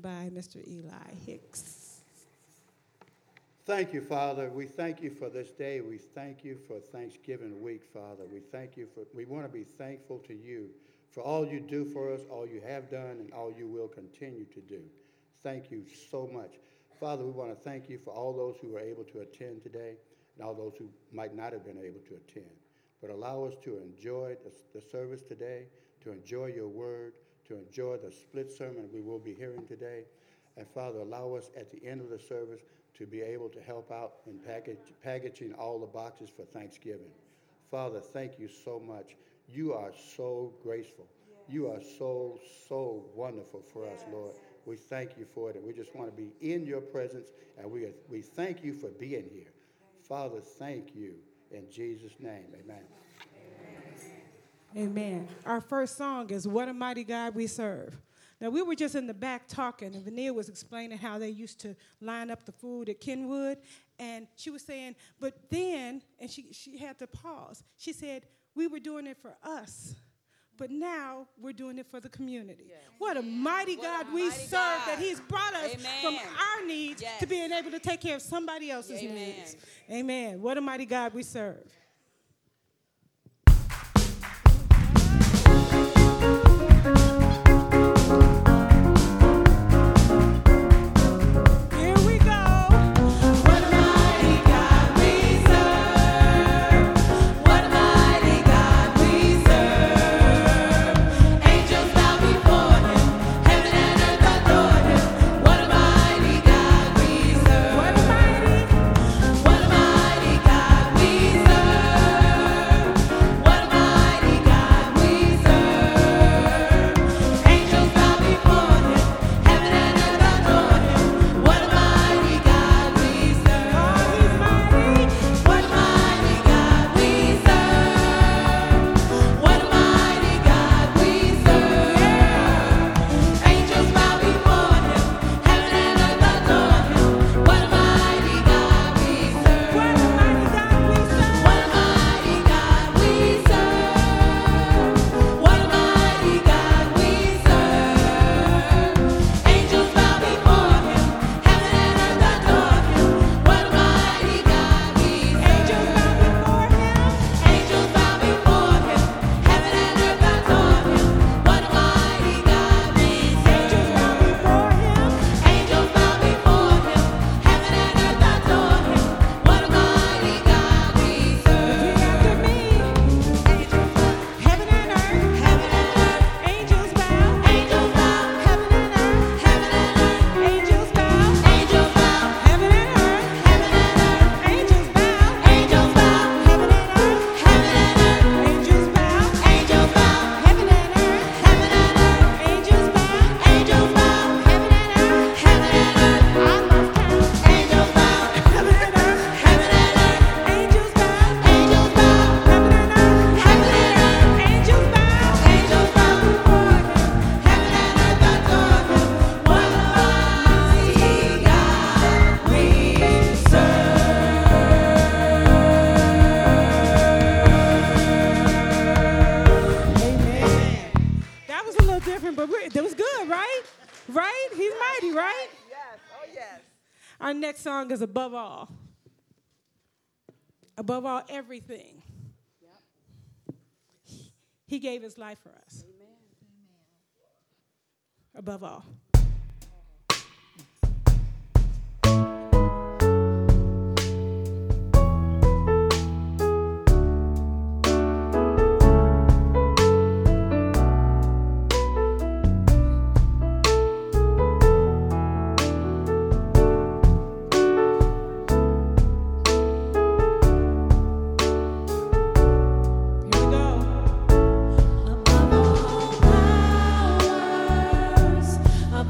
by Mr. Eli Hicks. Thank you, Father. We thank you for this day. We thank you for Thanksgiving week, Father. We want to be thankful to you for all you do for us, all you have done, and all you will continue to do. Thank you so much. Father, we want to thank you for all those who were able to attend today and all those who might not have been able to attend. But allow us to enjoy the service today, to enjoy your word, to enjoy the split sermon we will be hearing today. And Father, allow us at the end of the service to be able to help out in packaging all the boxes for Thanksgiving. Father, thank you so much. You are so graceful. You are so, so wonderful for us, Lord. We thank you for it, and we just want to be in your presence, and we thank you for being here. Father, thank you. In Jesus' name, amen. Amen. Our first song is What a Mighty God We Serve. Now, we were just in the back talking, and Vanilla was explaining how they used to line up the food at Kenwood, and she was saying, but then, and she had to pause, she said, we were doing it for us, but now we're doing it for the community. Yes. What a mighty God we serve, that he's brought us from our needs to being able to take care of somebody else's needs. Amen. What a mighty God we serve. Our next song is Above All. Above all, everything. Yep. He gave his life for us. Amen. Above all. Above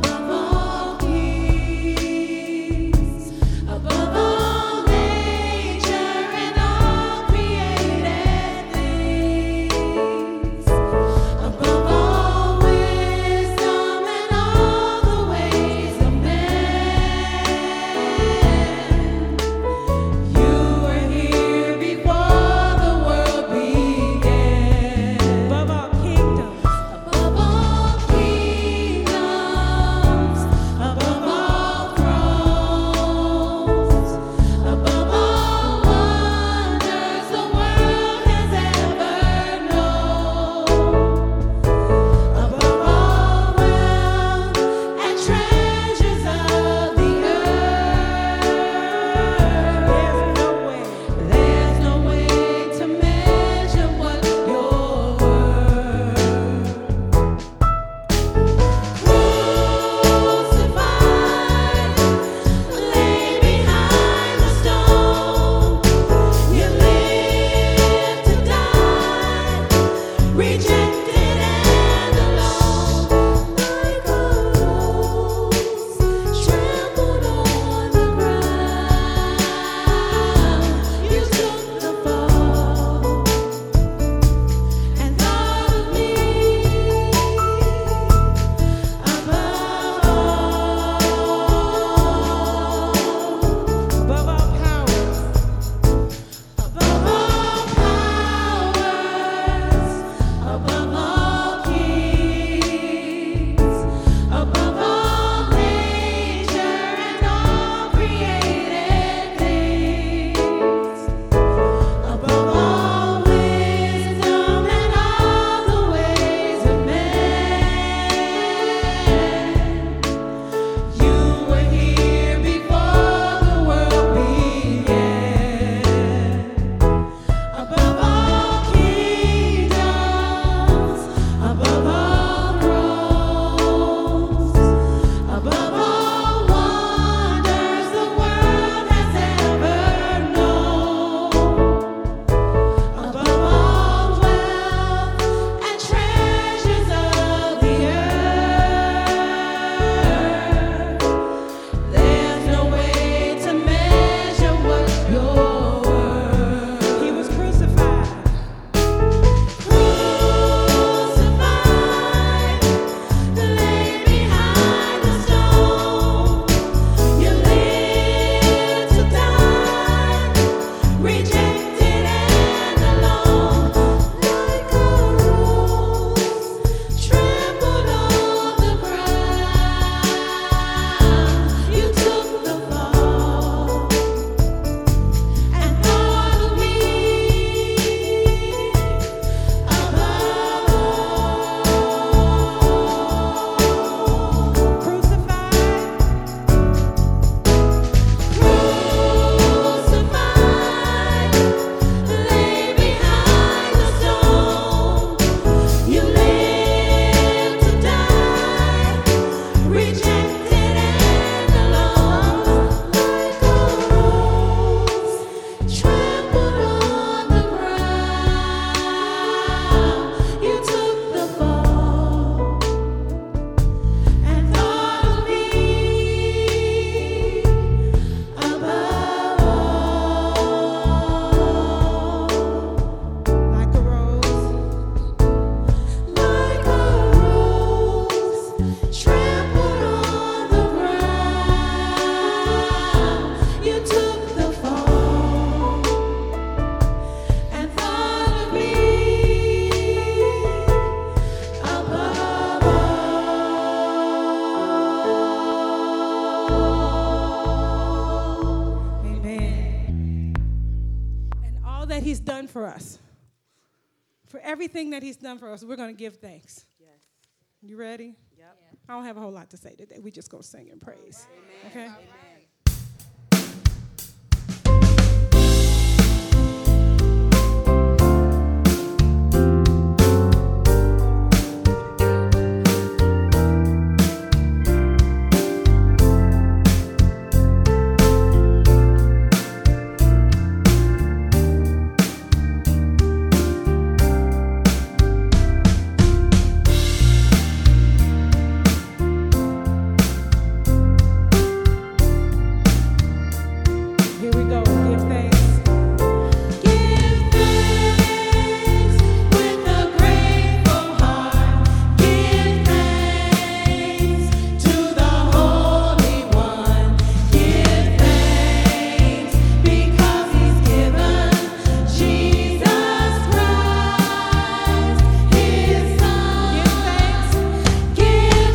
for us. For everything that he's done for us, we're going to give thanks. Yes. You ready? Yep. I don't have a whole lot to say today. We just going to sing and praise. Amen. Okay? Amen. Here we go. Give thanks. Give thanks with a grateful heart. Give thanks to the Holy One. Give thanks because He's given Jesus Christ, His Son. Give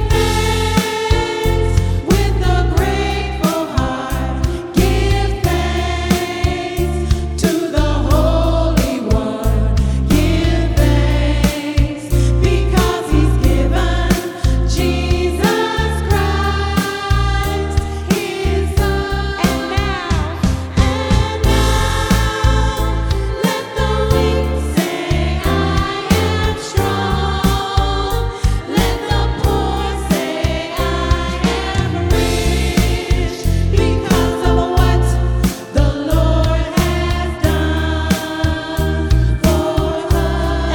thanks with a grateful heart. Give thanks to the Holy One. Give thanks because He's given Jesus Christ, His Son. And now, let the weak say, I am strong. Let the poor say, I am rich because of what the Lord has done for us.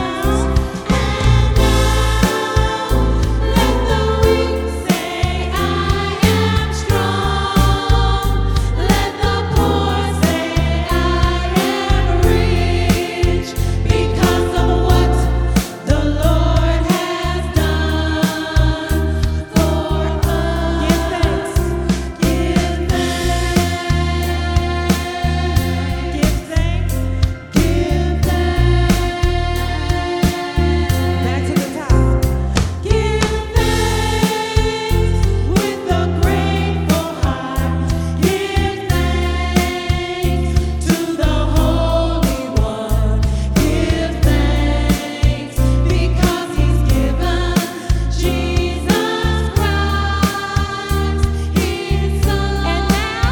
And now, let the weak say, I am strong. Let the poor say, I am rich because of what the Lord has done for us. Give thanks. Give thanks. Back to the top. Give thanks with a grateful heart. Give thanks to the Holy One. Give thanks because He's given Jesus Christ, His Son. And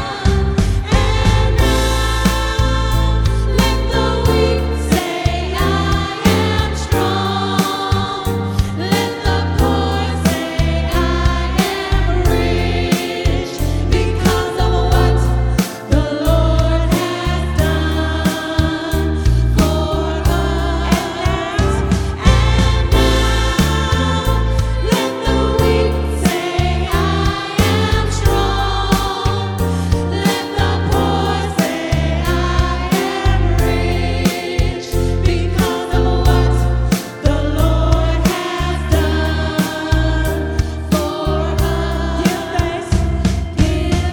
now, let the weak say, I am strong. Let the poor say, I am rich because of what the Lord has done for us. And now, let the weak say, I am strong. Let the poor say, I am rich because of what the Lord has done for us. Give thanks. Give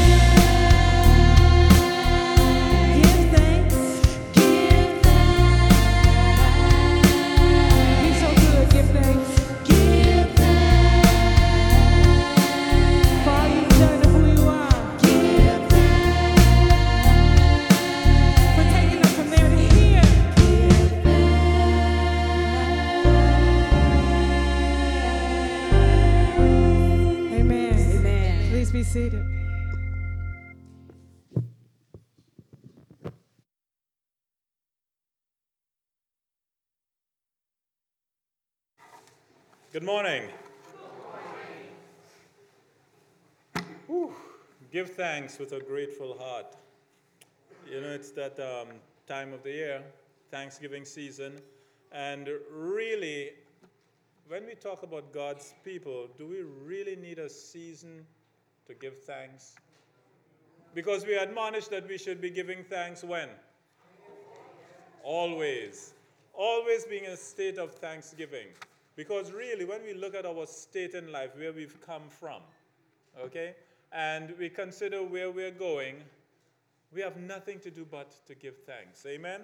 thanks. Give thanks. He's so good. Give thanks. Give thanks. For all you've done and who you are. Give thanks. For taking us from there to here. Amen. Amen. Please be seated. Good morning. Whew. Give thanks with a grateful heart. You know, it's that time of the year, Thanksgiving season. And really, when we talk about God's people, do we really need a season to give thanks? Because we admonish that we should be giving thanks when? Always. Always being in a state of thanksgiving. Because really, when we look at our state in life, where we've come from, okay, and we consider where we're going, we have nothing to do but to give thanks. Amen?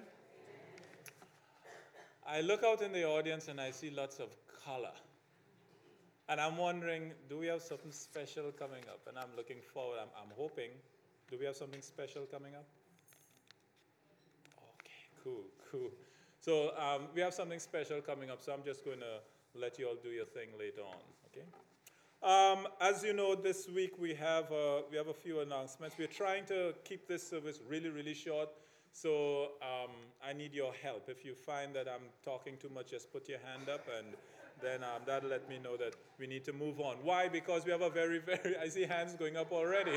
I look out in the audience and I see lots of color. And I'm wondering, do we have something special coming up? And I'm looking forward, I'm hoping. Do we have something special coming up? Okay, Cool, cool. So we have something special coming up, so I'm just going to let you all do your thing later on, okay? As you know, this week we have a few announcements. We're trying to keep this service really, really short, so I need your help. If you find that I'm talking too much, just put your hand up, and then that'll let me know that we need to move on. Why? Because we have a very, very, I see hands going up already.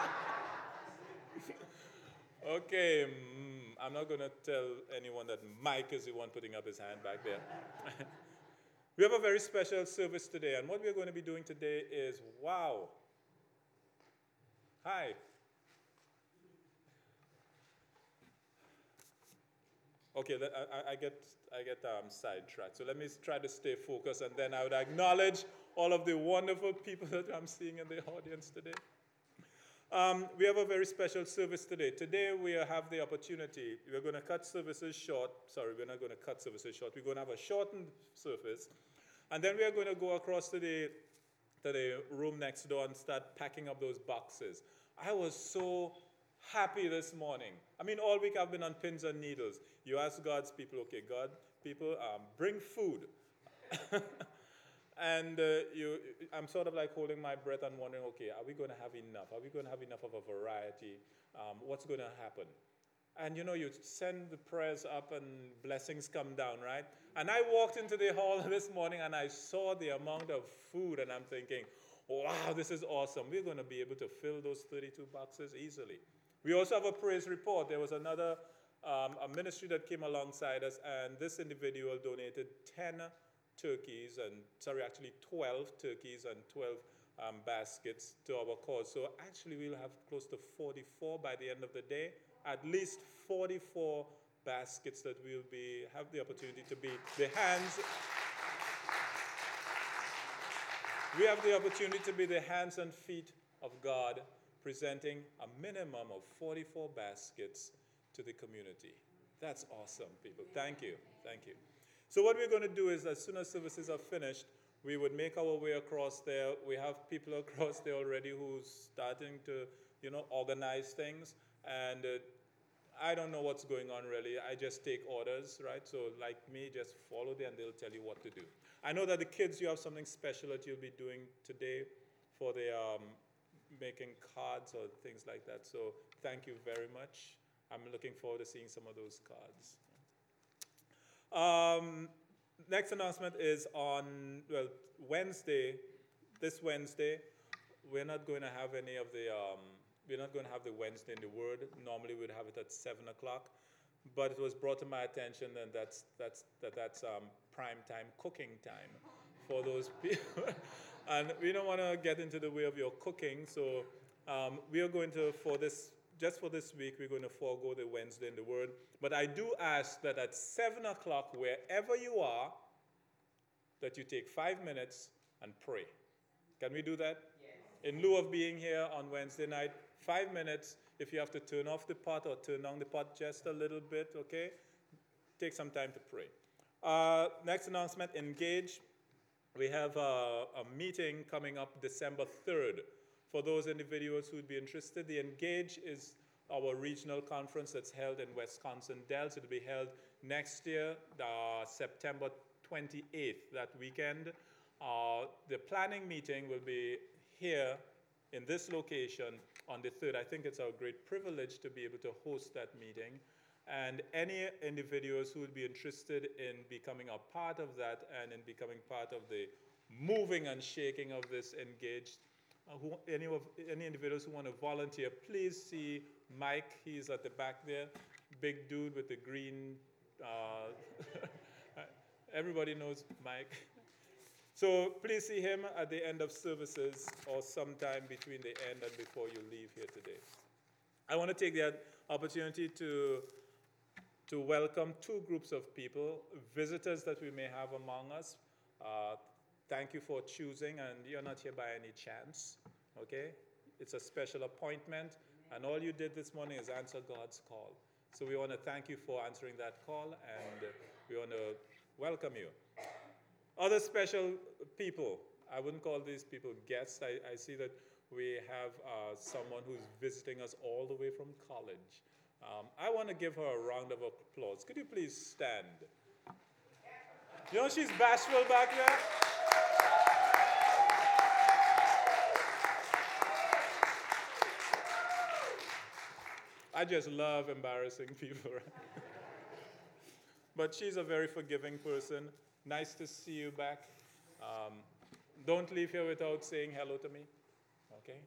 Okay, I'm not going to tell anyone that Mike is the one putting up his hand back there. We have a very special service today, and what we're going to be doing today is, wow. Hi. Okay, I get sidetracked. So let me try to stay focused, and then I would acknowledge all of the wonderful people that I'm seeing in the audience today. We have a very special service today. Today we have the opportunity, we're going to cut services short. Sorry, we're not going to cut services short. We're going to have a shortened service. And then we are going to go across to the room next door and start packing up those boxes. I was so happy this morning. I mean, all week I've been on pins and needles. You ask God's people, okay, God, people, bring food. And I'm sort of like holding my breath and wondering, okay, are we going to have enough? Are we going to have enough of a variety? What's going to happen? And you send the prayers up and blessings come down, right? And I walked into the hall this morning and I saw the amount of food and I'm thinking, wow, this is awesome. We're going to be able to fill those 32 boxes easily. We also have a praise report. There was another a ministry that came alongside us, and this individual donated 12 turkeys and 12 baskets to our cause. So actually we'll have close to 44 by the end of the day, at least 44 baskets that will have the opportunity to be the hands. We have the opportunity to be the hands and feet of God, presenting a minimum of 44 baskets to the community. That's awesome, people. Thank you. Thank you. So what we're going to do is, as soon as services are finished, we would make our way across there. We have people across there already who's starting to, organize things. And I don't know what's going on really. I just take orders, right? So like me, just follow them and they'll tell you what to do. I know that the kids, you have something special that you'll be doing today for the making cards or things like that. So thank you very much. I'm looking forward to seeing some of those cards. Next announcement is on Wednesday. This Wednesday, we're not going to have any of the. We're not going to have the Wednesday in the Word. Normally, we'd have it at 7 o'clock, but it was brought to my attention, and that's prime time cooking time for those people. And we don't want to get into the way of your cooking, so we are going to Just for this week, we're going to forego the Wednesday in the Word. But I do ask that at 7 o'clock, wherever you are, that you take 5 minutes and pray. Can we do that? Yes. In lieu of being here on Wednesday night, 5 minutes. If you have to turn off the pot or turn on the pot just a little bit, okay? Take some time to pray. Next announcement, Engage. We have a meeting coming up December 3rd. For those individuals who would be interested, the Engage is our regional conference that's held in Wisconsin Dells. It'll be held next year, September 28th, that weekend. The planning meeting will be here in this location on the 3rd. I think it's our great privilege to be able to host that meeting. And any individuals who would be interested in becoming a part of that and in becoming part of the moving and shaking of this Engage, any individuals who want to volunteer, please see Mike. He's at the back there, big dude with the green. Everybody knows Mike. So please see him at the end of services or sometime between the end and before you leave here today. I want to take the opportunity to welcome two groups of people, visitors that we may have among us. Thank you for choosing, and you're not here by any chance, okay? It's a special appointment, and all you did this morning is answer God's call. So we want to thank you for answering that call, and we want to welcome you. Other special people, I wouldn't call these people guests. I see that we have someone who's visiting us all the way from college. I want to give her a round of applause. Could you please stand? You know she's bashful back there? I just love embarrassing people. But she's a very forgiving person. Nice to see you back. Don't leave here without saying hello to me. Okay?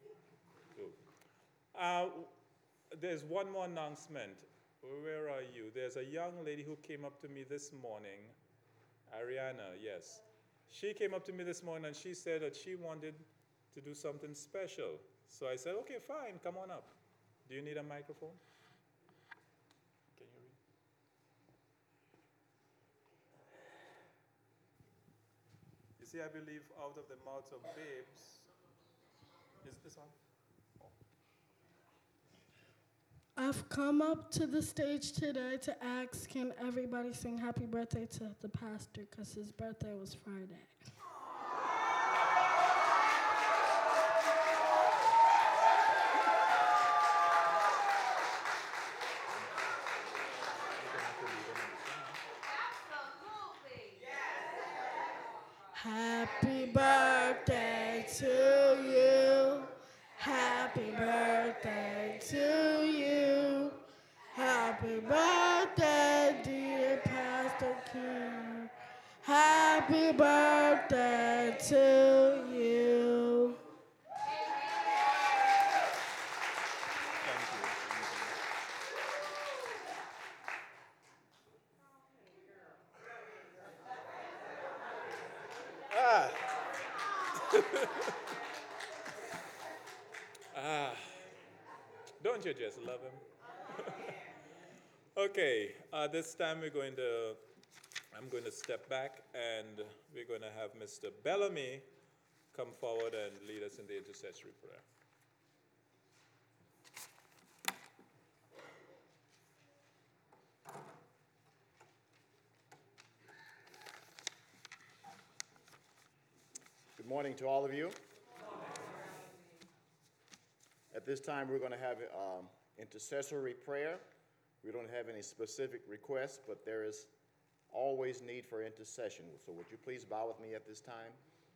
Good. There's one more announcement. Where are you? There's a young lady who came up to me this morning. Ariana, yes. She came up to me this morning and she said that she wanted to do something special. So I said, okay, fine, come on up. Do you need a microphone? Can you read? You see, I believe out of the mouths of babes. Is this on? I've come up to the stage today to ask, can everybody sing happy birthday to the pastor, because his birthday was Friday. Happy birthday to you. Happy birthday to you. Happy birthday, dear Pastor King. Happy birthday to you. Thank you. Don't you just love him? Okay, this time I'm going to step back and we're going to have Mr. Bellamy come forward and lead us in the intercessory prayer. Good morning to all of you. At this time, we're going to have intercessory prayer. We don't have any specific requests, but there is always need for intercession. So would you please bow with me at this time?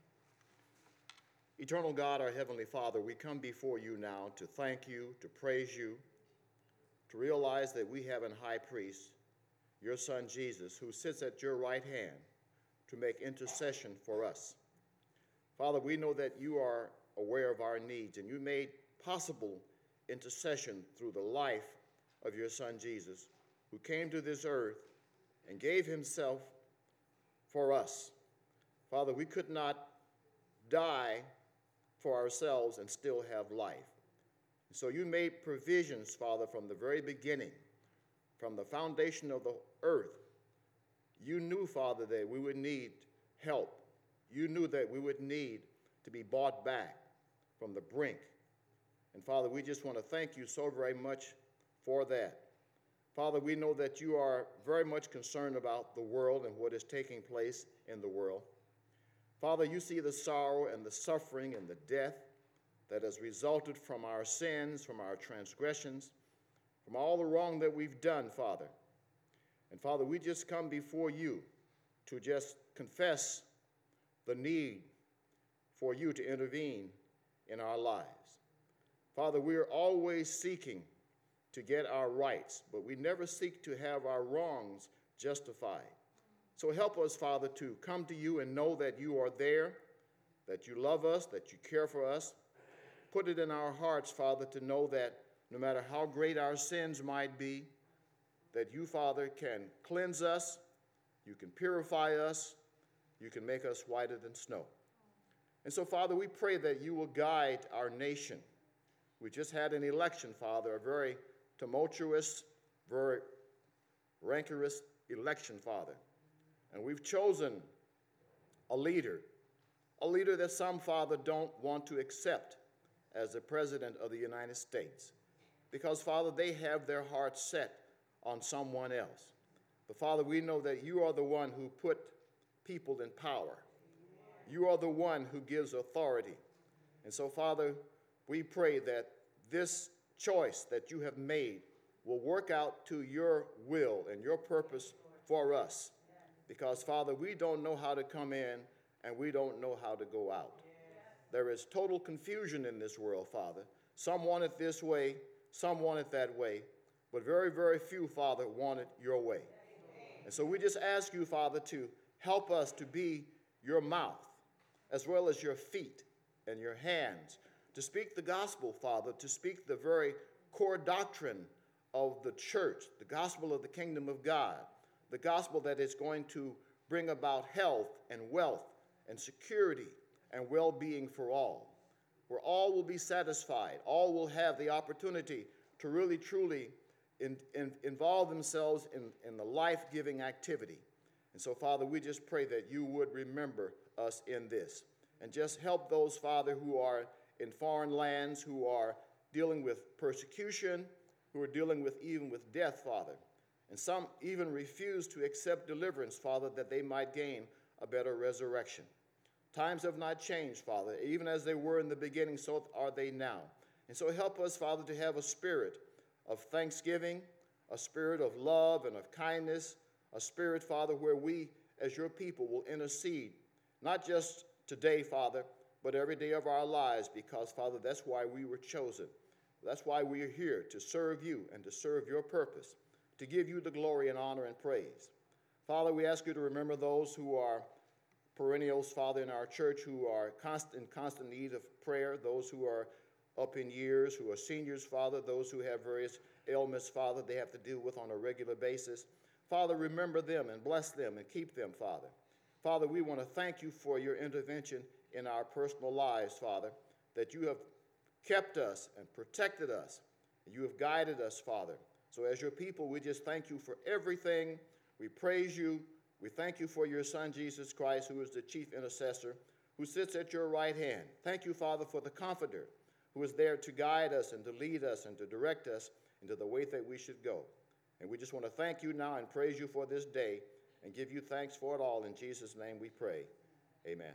Eternal God, our Heavenly Father, we come before you now to thank you, to praise you, to realize that we have a high priest, your Son Jesus, who sits at your right hand to make intercession for us. Father, we know that you are aware of our needs, and you made possible intercession through the life of your Son Jesus, who came to this earth and gave himself for us. Father, we could not die for ourselves and still have life. So you made provisions, Father, from the very beginning, from the foundation of the earth. You knew, Father, that we would need help. You knew that we would need to be bought back from the brink. And Father, we just want to thank you so very much for that. Father, we know that you are very much concerned about the world and what is taking place in the world. Father, you see the sorrow and the suffering and the death that has resulted from our sins, from our transgressions, from all the wrong that we've done, Father. And Father, we just come before you to just confess the need for you to intervene in our lives. Father, we are always seeking to get our rights, but we never seek to have our wrongs justified. So help us, Father, to come to you and know that you are there, that you love us, that you care for us. Put it in our hearts, Father, to know that no matter how great our sins might be, that you, Father, can cleanse us, you can purify us, you can make us whiter than snow. And so, Father, we pray that you will guide our nation. We just had an election, Father, a very tumultuous, very rancorous election, Father. And we've chosen a leader that some, Father, don't want to accept as the President of the United States. Because, Father, they have their hearts set on someone else. But, Father, we know that you are the one who put people in power. You are the one who gives authority. And so, Father, we pray that this choice that you have made will work out to your will and your purpose for us. Because, Father, we don't know how to come in and we don't know how to go out. There is total confusion in this world, Father. Some want it this way, some want it that way, but very, very few, Father, want it your way. And so we just ask you, Father, to help us to be your mouth, as well as your feet and your hands, to speak the gospel, Father, to speak the very core doctrine of the church, the gospel of the kingdom of God, the gospel that is going to bring about health and wealth and security and well-being for all, where all will be satisfied, all will have the opportunity to really, truly involve themselves in the life-giving activity. And so, Father, we just pray that you would remember us in this. And just help those, Father, who are in foreign lands, who are dealing with persecution, who are dealing with even with death, Father. And some even refuse to accept deliverance, Father, that they might gain a better resurrection. Times have not changed, Father. Even as they were in the beginning, so are they now. And so help us, Father, to have a spirit of thanksgiving, a spirit of love and of kindness, a spirit, Father, where we, as your people, will intercede, not just today, Father, but every day of our lives, because, Father, that's why we were chosen. That's why we are here, to serve you and to serve your purpose, to give you the glory and honor and praise. Father, we ask you to remember those who are perennials, Father, in our church, who are in constant need of prayer, those who are up in years, who are seniors, Father, those who have various ailments, Father, they have to deal with on a regular basis. Father, remember them and bless them and keep them, Father. Father, we want to thank you for your intervention in our personal lives, Father, that you have kept us and protected us, and you have guided us, Father. So as your people, we just thank you for everything. We praise you. We thank you for your Son, Jesus Christ, who is the chief intercessor, who sits at your right hand. Thank you, Father, for the Comforter, who is there to guide us and to lead us and to direct us into the way that we should go. And we just want to thank you now and praise you for this day and give you thanks for it all. In Jesus' name we pray. Amen.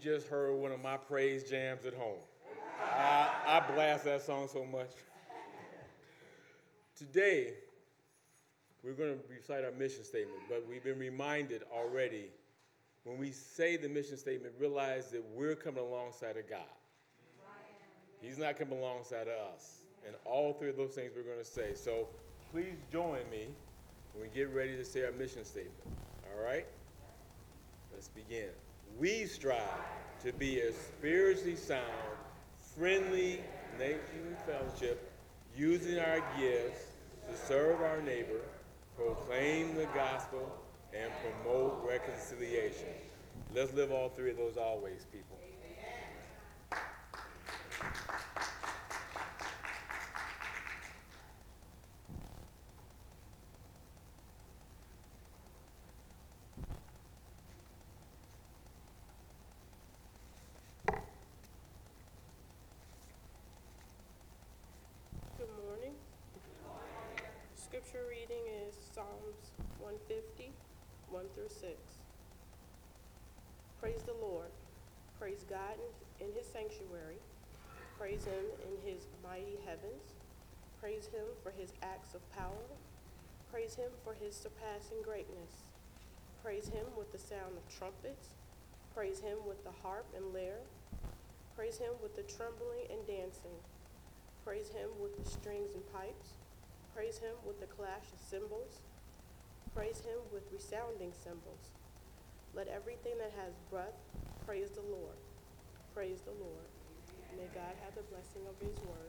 just heard one of my praise jams at home. I blast that song so much. Today, we're going to recite our mission statement, but we've been reminded already, when we say the mission statement, realize that we're coming alongside of God. He's not coming alongside of us. And all three of those things we're going to say. So please join me when we get ready to say our mission statement. All right? Let's begin. We strive to be a spiritually sound, friendly nation and fellowship, using our gifts to serve our neighbor, proclaim the gospel, and promote reconciliation. Let's live all three of those always, people. Good morning. Scripture reading is Psalms 150, 1 through 6. Praise the Lord. Praise God in his sanctuary. Praise him in his mighty heavens. Praise him for his acts of power. Praise him for his surpassing greatness. Praise him with the sound of trumpets. Praise him with the harp and lyre. Praise him with the trembling and dancing. Praise him with the strings and pipes. Praise him with the clash of cymbals. Praise him with resounding cymbals. Let everything that has breath praise the Lord. Praise the Lord. May God have the blessing of his word.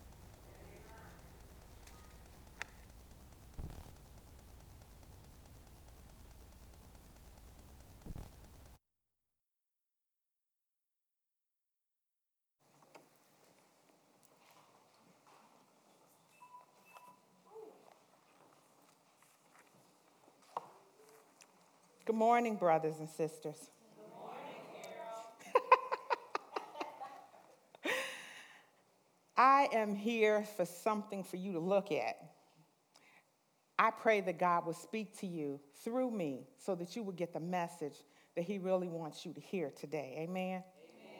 Good morning, brothers and sisters. Good morning, I am here for something for you to look at. I pray that God will speak to you through me so that you will get the message that he really wants you to hear today. Amen? Amen.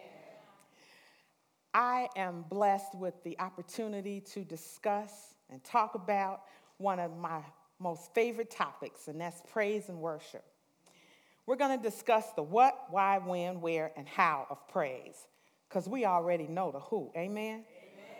I am blessed with the opportunity to discuss and talk about one of my most favorite topics, and that's praise and worship. We're going to discuss the what, why, when, where, and how of praise, because we already know the who. Amen? Amen?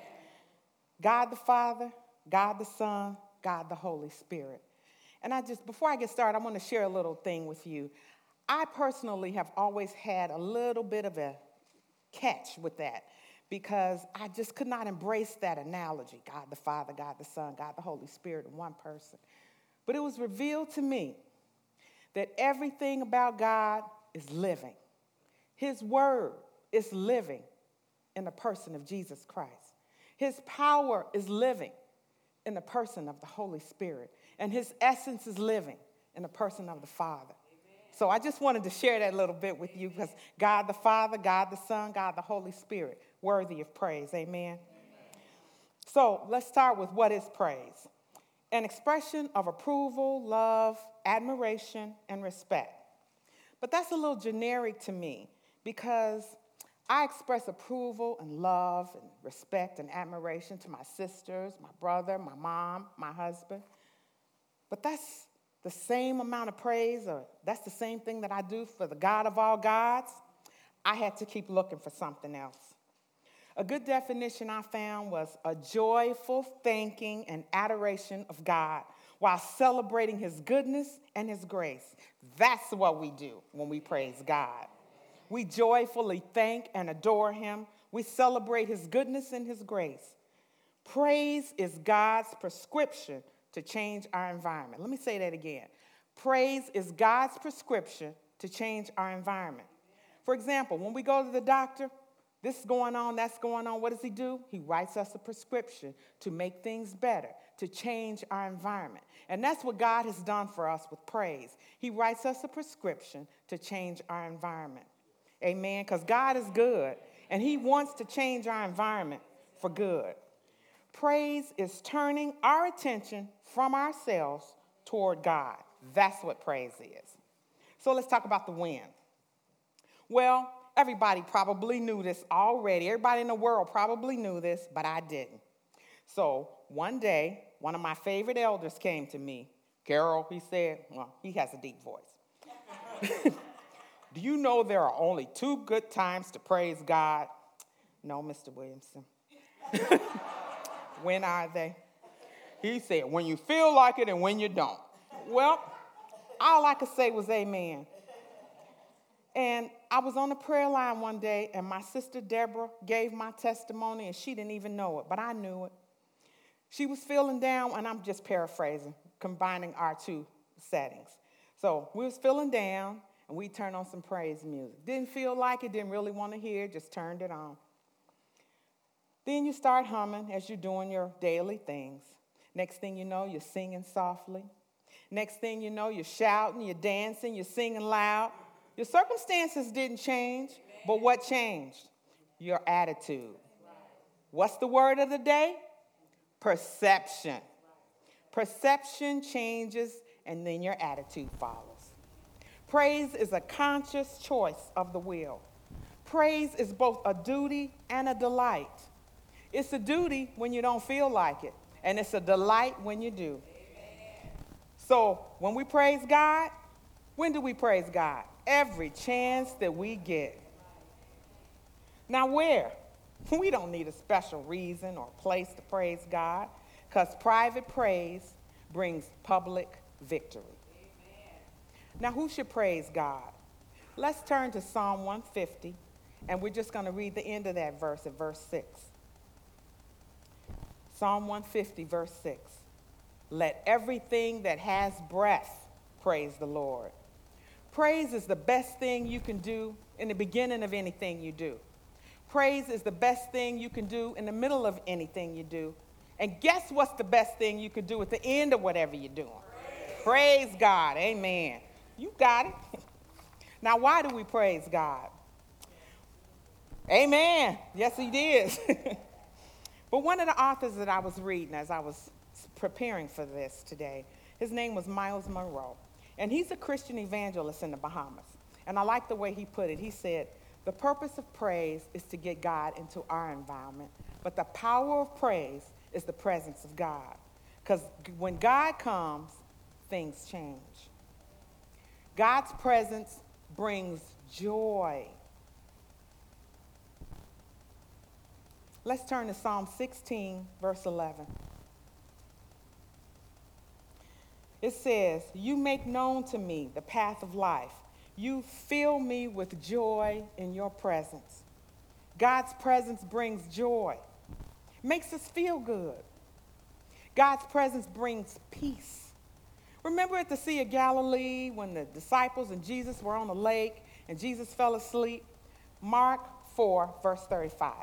God the Father, God the Son, God the Holy Spirit. And before I get started, I want to share a little thing with you. I personally have always had a little bit of a catch with that because I just could not embrace that analogy, God the Father, God the Son, God the Holy Spirit in one person. But it was revealed to me that everything about God is living. His word is living in the person of Jesus Christ. His power is living in the person of the Holy Spirit. And his essence is living in the person of the Father. Amen. So I just wanted to share that a little bit with you because God the Father, God the Son, God the Holy Spirit, worthy of praise. Amen. Amen. So let's start with what is praise. An expression of approval, love, admiration, and respect. But that's a little generic to me because I express approval and love and respect and admiration to my sisters, my brother, my mom, my husband. But that's the same amount of praise, or that's the same thing that I do for the God of all gods. I had to keep looking for something else. A good definition I found was a joyful thanking and adoration of God while celebrating his goodness and his grace. That's what we do when we praise God. We joyfully thank and adore him. We celebrate his goodness and his grace. Praise is God's prescription to change our environment. Let me say that again. Praise is God's prescription to change our environment. For example, when we go to the doctor, this is going on, that's going on. What does he do? He writes us a prescription to make things better, to change our environment. And that's what God has done for us with praise. He writes us a prescription to change our environment. Amen? Because God is good, and he wants to change our environment for good. Praise is turning our attention from ourselves toward God. That's what praise is. So let's talk about the when. Well, everybody probably knew this already. Everybody in the world probably knew this, but I didn't. So one day, one of my favorite elders came to me. Carol, he said, well, he has a deep voice. Do you know there are only 2 good times to praise God? No, Mr. Williamson. When are they? He said, when you feel like it and when you don't. Well, all I could say was amen. And I was on the prayer line one day, and my sister Deborah gave my testimony, and she didn't even know it, but I knew it. She was feeling down, and I'm just paraphrasing, combining our 2 settings. So we was feeling down, and we turned on some praise music. Didn't feel like it, didn't really want to hear it, just turned it on. Then you start humming as you're doing your daily things. Next thing you know, you're singing softly. Next thing you know, you're shouting, you're dancing, you're singing loud. Your circumstances didn't change, but what changed? Your attitude. What's the word of the day? Perception. Perception changes, and then your attitude follows. Praise is a conscious choice of the will. Praise is both a duty and a delight. It's a duty when you don't feel like it, and it's a delight when you do. So when we praise God, when do we praise God? Every chance that we get. Now where? We don't need a special reason or place to praise God, because private praise brings public victory. Now who should praise God? Let's turn to Psalm 150, and we're just going to read the end of that verse at verse 6. Psalm 150, verse 6. Let everything that has breath praise the Lord. Praise is the best thing you can do in the beginning of anything you do. Praise is the best thing you can do in the middle of anything you do. And guess what's the best thing you can do at the end of whatever you're doing? Praise God. Amen. You got it. Now, why do we praise God? Amen. Yes, he did. But one of the authors that I was reading as I was preparing for this today, his name was Miles Monroe. And he's a Christian evangelist in the Bahamas. And I like the way he put it. He said, the purpose of praise is to get God into our environment. But the power of praise is the presence of God. Because when God comes, things change. God's presence brings joy. Let's turn to Psalm 16, verse 11. It says, you make known to me the path of life. You fill me with joy in your presence. God's presence brings joy, makes us feel good. God's presence brings peace. Remember at the Sea of Galilee when the disciples and Jesus were on the lake and Jesus fell asleep? Mark 4, verse 35.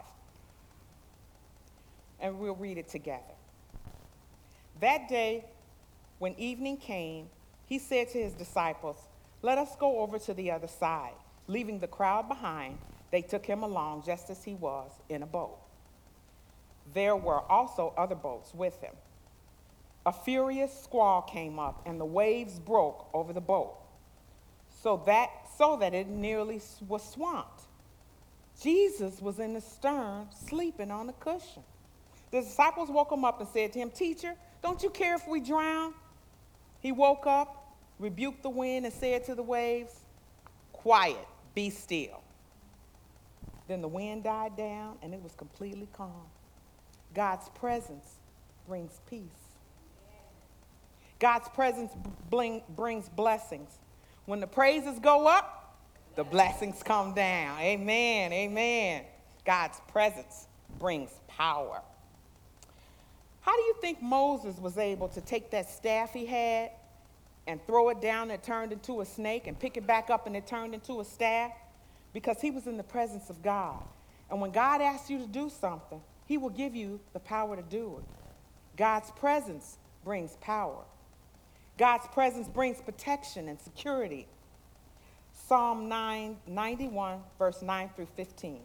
And we'll read it together. That day, when evening came, he said to his disciples, let us go over to the other side. Leaving the crowd behind, they took him along just as he was in a boat. There were also other boats with him. A furious squall came up, and the waves broke over the boat, so that it nearly was swamped. Jesus was in the stern, sleeping on a cushion. The disciples woke him up and said to him, teacher, don't you care if we drown? He woke up, rebuked the wind, and said to the waves, quiet, be still. Then the wind died down, and it was completely calm. God's presence brings peace. God's presence brings blessings. When the praises go up, the blessings come down. Amen, amen. God's presence brings power. How do you think Moses was able to take that staff he had and throw it down and it turned into a snake and pick it back up and it turned into a staff? Because he was in the presence of God. And when God asks you to do something, he will give you the power to do it. God's presence brings power. God's presence brings protection and security. Psalm 91, verse 9 through 15.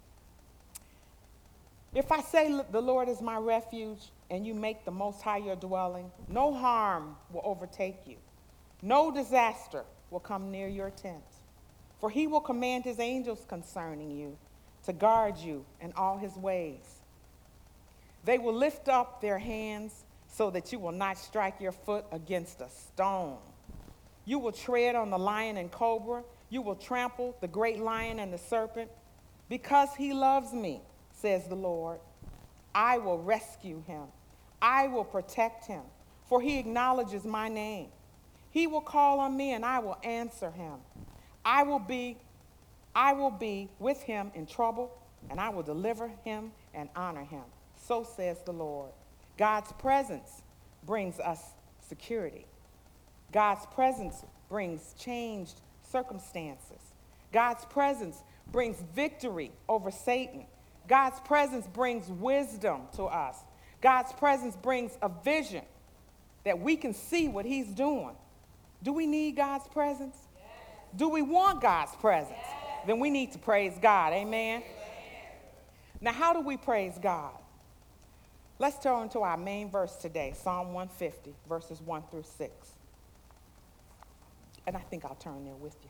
If I say the Lord is my refuge, and you make the Most High your dwelling, no harm will overtake you. No disaster will come near your tent. For he will command his angels concerning you to guard you in all his ways. They will lift up their hands so that you will not strike your foot against a stone. You will tread on the lion and cobra. You will trample the great lion and the serpent. Because he loves me, says the Lord, I will rescue him. I will protect him, for he acknowledges my name. He will call on me and I will answer him. I will be with him in trouble, and I will deliver him and honor him. So says the Lord. God's presence brings us security. God's presence brings changed circumstances. God's presence brings victory over Satan. God's presence brings wisdom to us. God's presence brings a vision that we can see what he's doing. Do we need God's presence? Yes. Do we want God's presence? Yes. Then we need to praise God. Amen? Amen. Now, how do we praise God? Let's turn to our main verse today, Psalm 150, verses 1 through 6. And I think I'll turn there with you.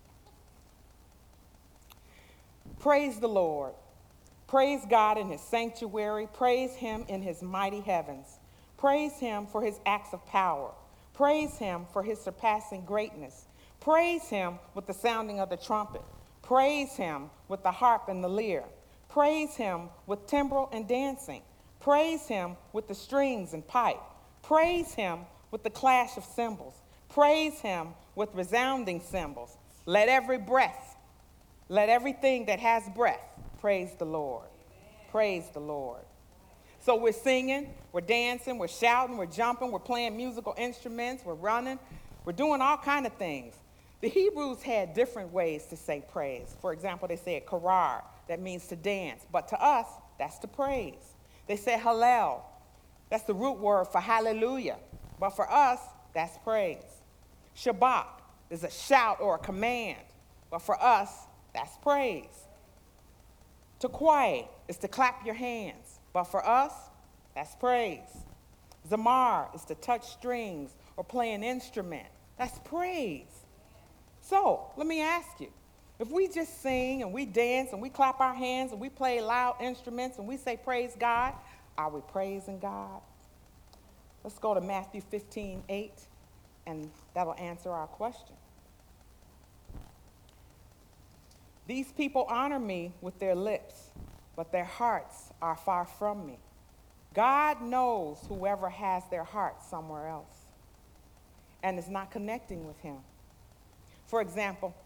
Praise the Lord. Praise God in his sanctuary. Praise him in his mighty heavens. Praise him for his acts of power. Praise him for his surpassing greatness. Praise him with the sounding of the trumpet. Praise him with the harp and the lyre. Praise him with timbrel and dancing. Praise him with the strings and pipe. Praise him with the clash of cymbals. Praise him with resounding cymbals. Let everything that has breath praise the Lord. Amen. Praise the Lord. So we're singing, we're dancing, we're shouting, we're jumping, we're playing musical instruments, we're running, we're doing all kind of things. The Hebrews had different ways to say praise. For example, they said karar, that means to dance, but to us, that's to praise. They said hallel, that's the root word for hallelujah, but for us, that's praise. Shabbat is a shout or a command, but for us, that's praise. To quiet is to clap your hands, but for us, that's praise. Zamar is to touch strings or play an instrument. That's praise. So, let me ask you, if we just sing and we dance and we clap our hands and we play loud instruments and we say praise God, are we praising God? Let's go to Matthew 15:8, and that'll answer our question. These people honor me with their lips, but their hearts are far from me. God knows whoever has their heart somewhere else and is not connecting with him. For example,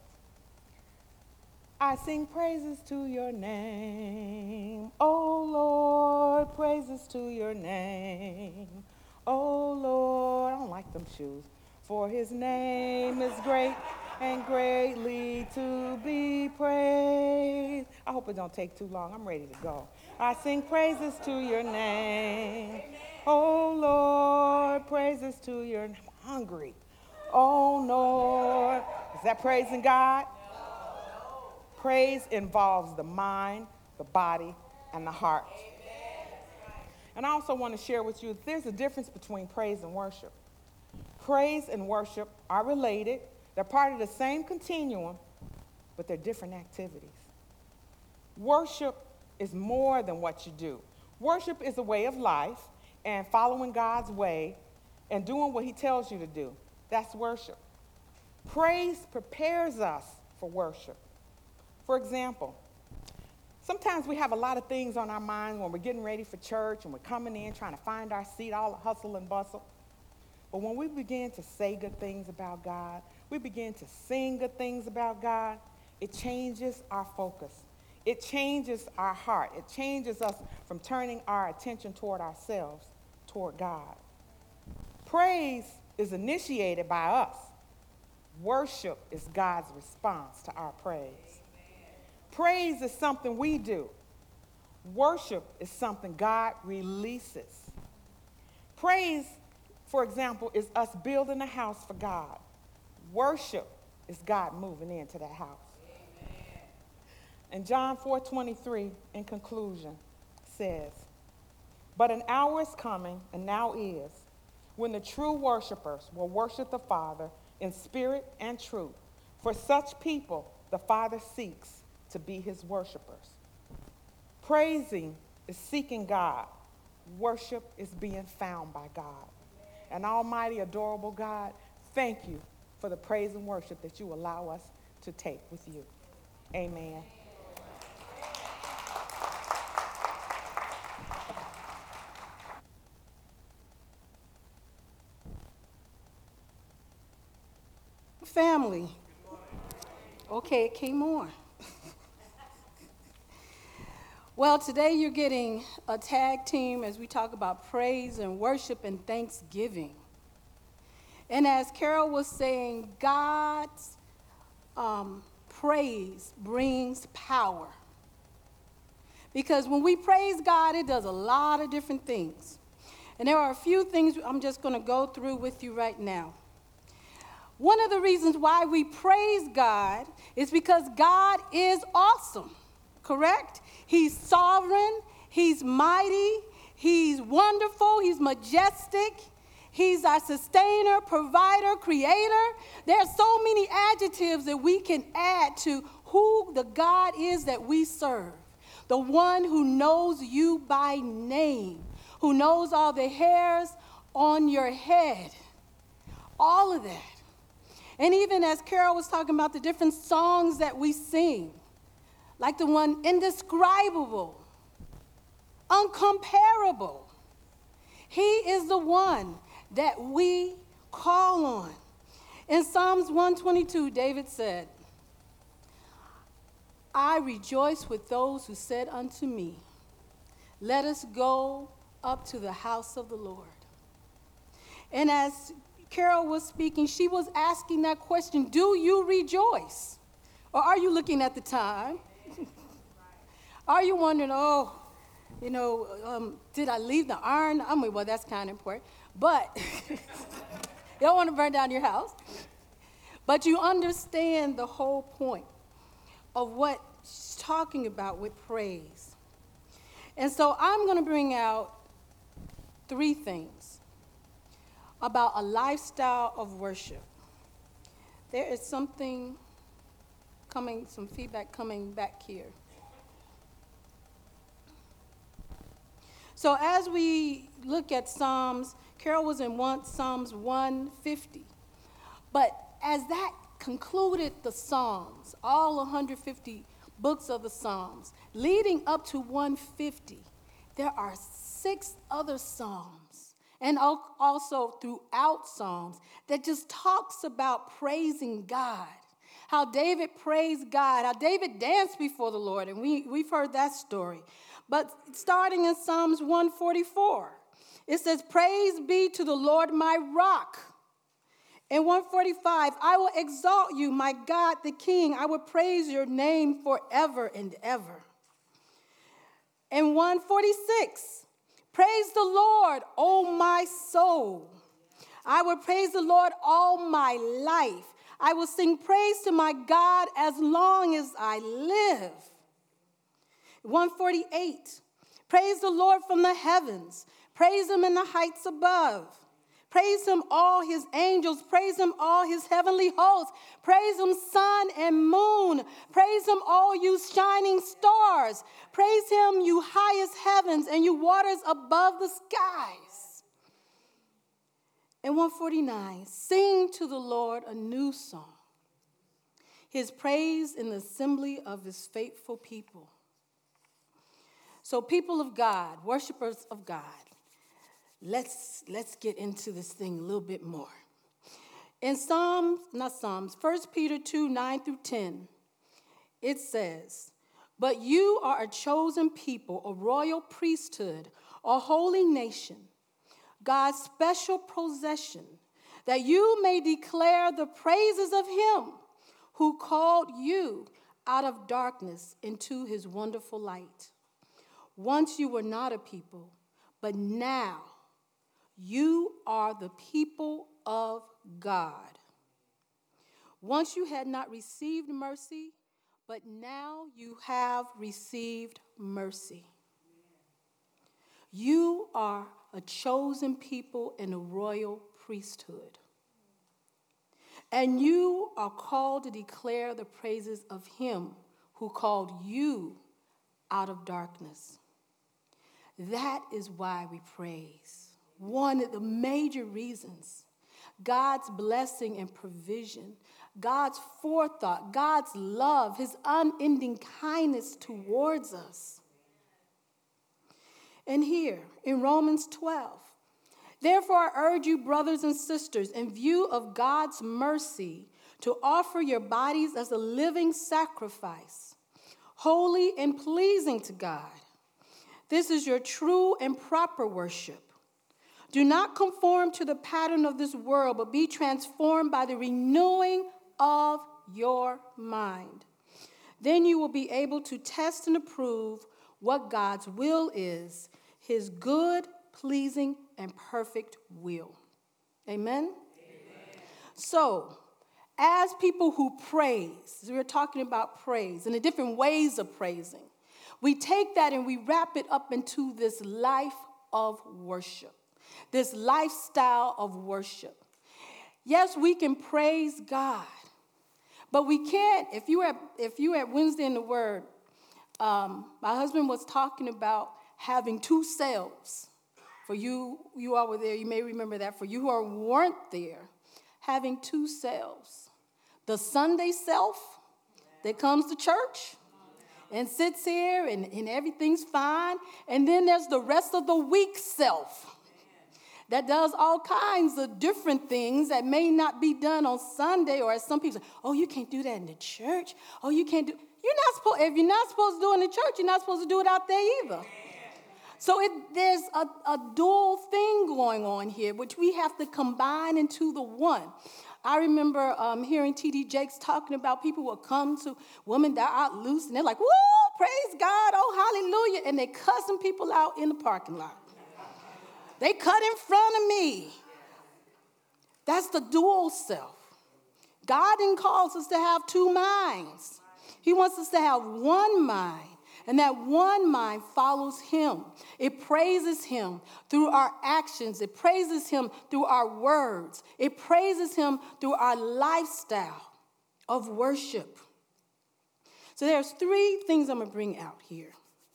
I sing praises to your name, oh Lord, praises to your name, oh Lord. I don't like them shoes. For his name is great and greatly to be praised. I hope it don't take too long. I'm ready to go. I sing praises to your name. Oh, Lord, praises to your name. I'm hungry. Oh, Lord. Is that praising God? No. Praise involves the mind, the body, and the heart. And I also want to share with you that there's a difference between praise and worship. Praise and worship are related. They're part of the same continuum, but they're different activities. Worship is more than what you do. Worship is a way of life, and following God's way and doing what he tells you to do. That's worship. Praise prepares us for worship. For example, sometimes we have a lot of things on our mind when we're getting ready for church and we're coming in trying to find our seat, all the hustle and bustle. But when we begin to say good things about God, we begin to sing good things about God, it changes our focus. It changes our heart. It changes us from turning our attention toward ourselves, toward God. Praise is initiated by us. Worship is God's response to our praise. Amen. Praise is something we do. Worship is something God releases. Praise, for example, is us building a house for God. Worship is God moving into that house. Amen. And John 4:23, in conclusion, says, "But an hour is coming, and now is, when the true worshipers will worship the Father in spirit and truth. For such people the Father seeks to be his worshipers. Praising is seeking God. Worship is being found by God. And almighty, adorable God, thank you for the praise and worship that you allow us to take with you. Amen. Family. Okay, it came on. Well, today you're getting a tag team as we talk about praise and worship and thanksgiving. And as Carol was saying, God's praise brings power. Because when we praise God, it does a lot of different things. And there are a few things I'm just going to go through with you right now. One of the reasons why we praise God is because God is awesome, correct? He's sovereign, he's mighty, he's wonderful, he's majestic, he's our sustainer, provider, creator. There are so many adjectives that we can add to who the God is that we serve. The one who knows you by name, who knows all the hairs on your head, all of that. And even as Carol was talking about the different songs that we sing, like the one indescribable, uncomparable. He is the one that we call on. In Psalms 122, David said, I rejoice with those who said unto me, let us go up to the house of the Lord. And as Carol was speaking, she was asking that question, do you rejoice? Or are you looking at the time? Are you wondering, did I leave the iron? I mean, well, that's kind of important. But you don't want to burn down your house. But you understand the whole point of what she's talking about with praise. And so I'm going to bring out 3 things about a lifestyle of worship. There is some feedback coming back here. So as we look at Psalms, Carol was in Psalms 150. But as that concluded the Psalms, all 150 books of the Psalms, leading up to 150, there are 6 other Psalms, and also throughout Psalms, that just talks about praising God. How David praised God, how David danced before the Lord, and we've heard that story. But starting in Psalms 144, it says, praise be to the Lord my rock. In 145, I will exalt you, my God the King. I will praise your name forever and ever. In 146, praise the Lord, O my soul. I will praise the Lord all my life. I will sing praise to my God as long as I live. 148, praise the Lord from the heavens. Praise him in the heights above. Praise him, all his angels. Praise him, all his heavenly hosts. Praise him, sun and moon. Praise him, all you shining stars. Praise him, you highest heavens and you waters above the skies. And 149, sing to the Lord a new song, his praise in the assembly of his faithful people. So people of God, worshipers of God, let's get into this thing a little bit more. In 1 Peter 2, 9 through 10, it says, but you are a chosen people, a royal priesthood, a holy nation, God's special possession, that you may declare the praises of him who called you out of darkness into his wonderful light. Once you were not a people, but now you are the people of God. Once you had not received mercy, but now you have received mercy. You are a chosen people and a royal priesthood. And you are called to declare the praises of him who called you out of darkness. That is why we praise. One of the major reasons. God's blessing and provision, God's forethought, God's love, his unending kindness towards us. And here in Romans 12, therefore I urge you, brothers and sisters, in view of God's mercy, to offer your bodies as a living sacrifice, holy and pleasing to God. This is your true and proper worship. Do not conform to the pattern of this world, but be transformed by the renewing of your mind. Then you will be able to test and approve what God's will is, his good, pleasing, and perfect will. Amen? Amen. So, as people who praise, we're talking about praise and the different ways of praising, we take that and we wrap it up into this life of worship. This lifestyle of worship. Yes, we can praise God, but we can't. If you at Wednesday in the Word, my husband was talking about having two selves. For you all were there, you may remember that. For you who weren't there, having two selves. The Sunday self that comes to church and sits here and everything's fine. And then there's the rest of the week self that does all kinds of different things that may not be done on Sunday, or as some people say, oh, you can't do that in the church. Oh, you can't do, if you're not supposed to do it in the church, you're not supposed to do it out there either. So there's a dual thing going on here, which we have to combine into the one. I remember hearing T.D. Jakes talking about people will come to women that are out loose, and they're like, woo, praise God, oh, hallelujah, and they're cussing people out in the parking lot. They cut in front of me. That's the dual self. God didn't cause us to have two minds. He wants us to have one mind, and that one mind follows him. It praises him through our actions. It praises him through our words. It praises him through our lifestyle of worship. So there's three things I'm going to bring out here.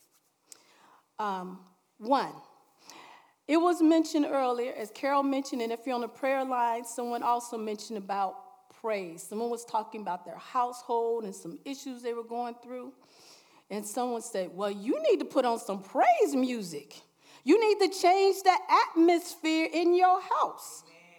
One, it was mentioned earlier, as Carol mentioned, and if you're on the prayer line, someone also mentioned about praise. Someone was talking about their household and some issues they were going through. And someone said, well, you need to put on some praise music. You need to change the atmosphere in your house.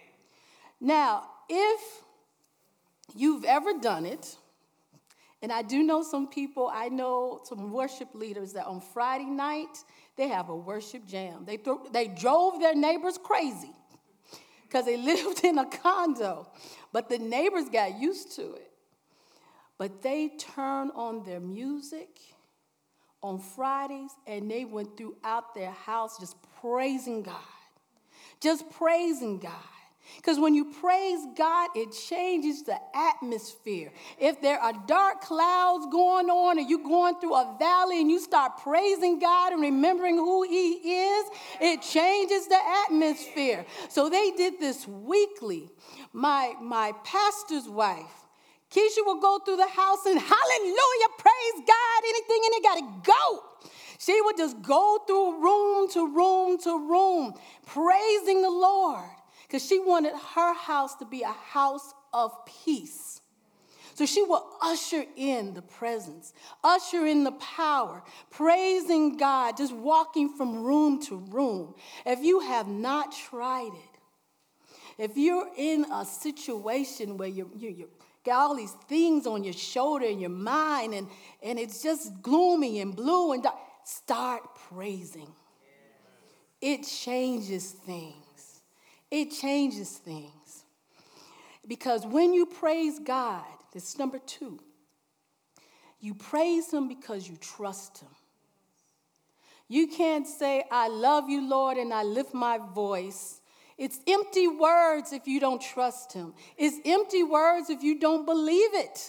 Now, if you've ever done it, and I do know some people, I know some worship leaders that on Friday night, they have a worship jam. They drove their neighbors crazy because they lived in a condo. But the neighbors got used to it. But they turned on their music on Fridays, and they went throughout their house just praising God. Just praising God. Because when you praise God, it changes the atmosphere. If there are dark clouds going on, or you're going through a valley and you start praising God and remembering who he is, it changes the atmosphere. So they did this weekly. My pastor's wife, Keisha, will go through the house and hallelujah, praise God, anything in it got to go. She would just go through room to room to room, praising the Lord. Because she wanted her house to be a house of peace. So she will usher in the presence, usher in the power, praising God, just walking from room to room. If you have not tried it, if you're in a situation where you got all these things on your shoulder and your mind, and it's just gloomy and blue and dark, start praising. It changes things. It changes things. Because when you praise God, this is number 2, you praise him because you trust him. You can't say, I love you, Lord, and I lift my voice. It's empty words if you don't trust him. It's empty words if you don't believe it.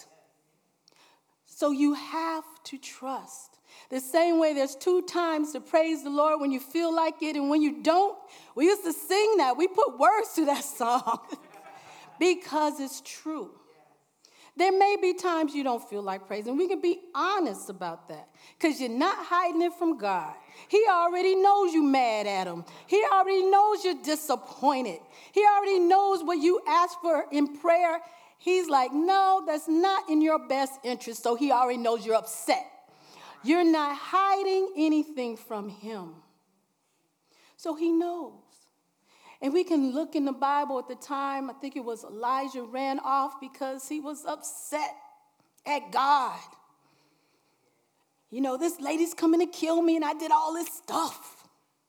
So you have to trust. The same way there's 2 times to praise the Lord, when you feel like it and when you don't. We used to sing that. We put words to that song. because it's true. There may be times you don't feel like praising. We can be honest about that because you're not hiding it from God. He already knows you mad at him. He already knows you're disappointed. He already knows what you asked for in prayer. He's like, no, that's not in your best interest. So he already knows you're upset. You're not hiding anything from him. So he knows. And we can look in the Bible at the time, I think it was Elijah ran off because he was upset at God. You know, this lady's coming to kill me and I did all this stuff.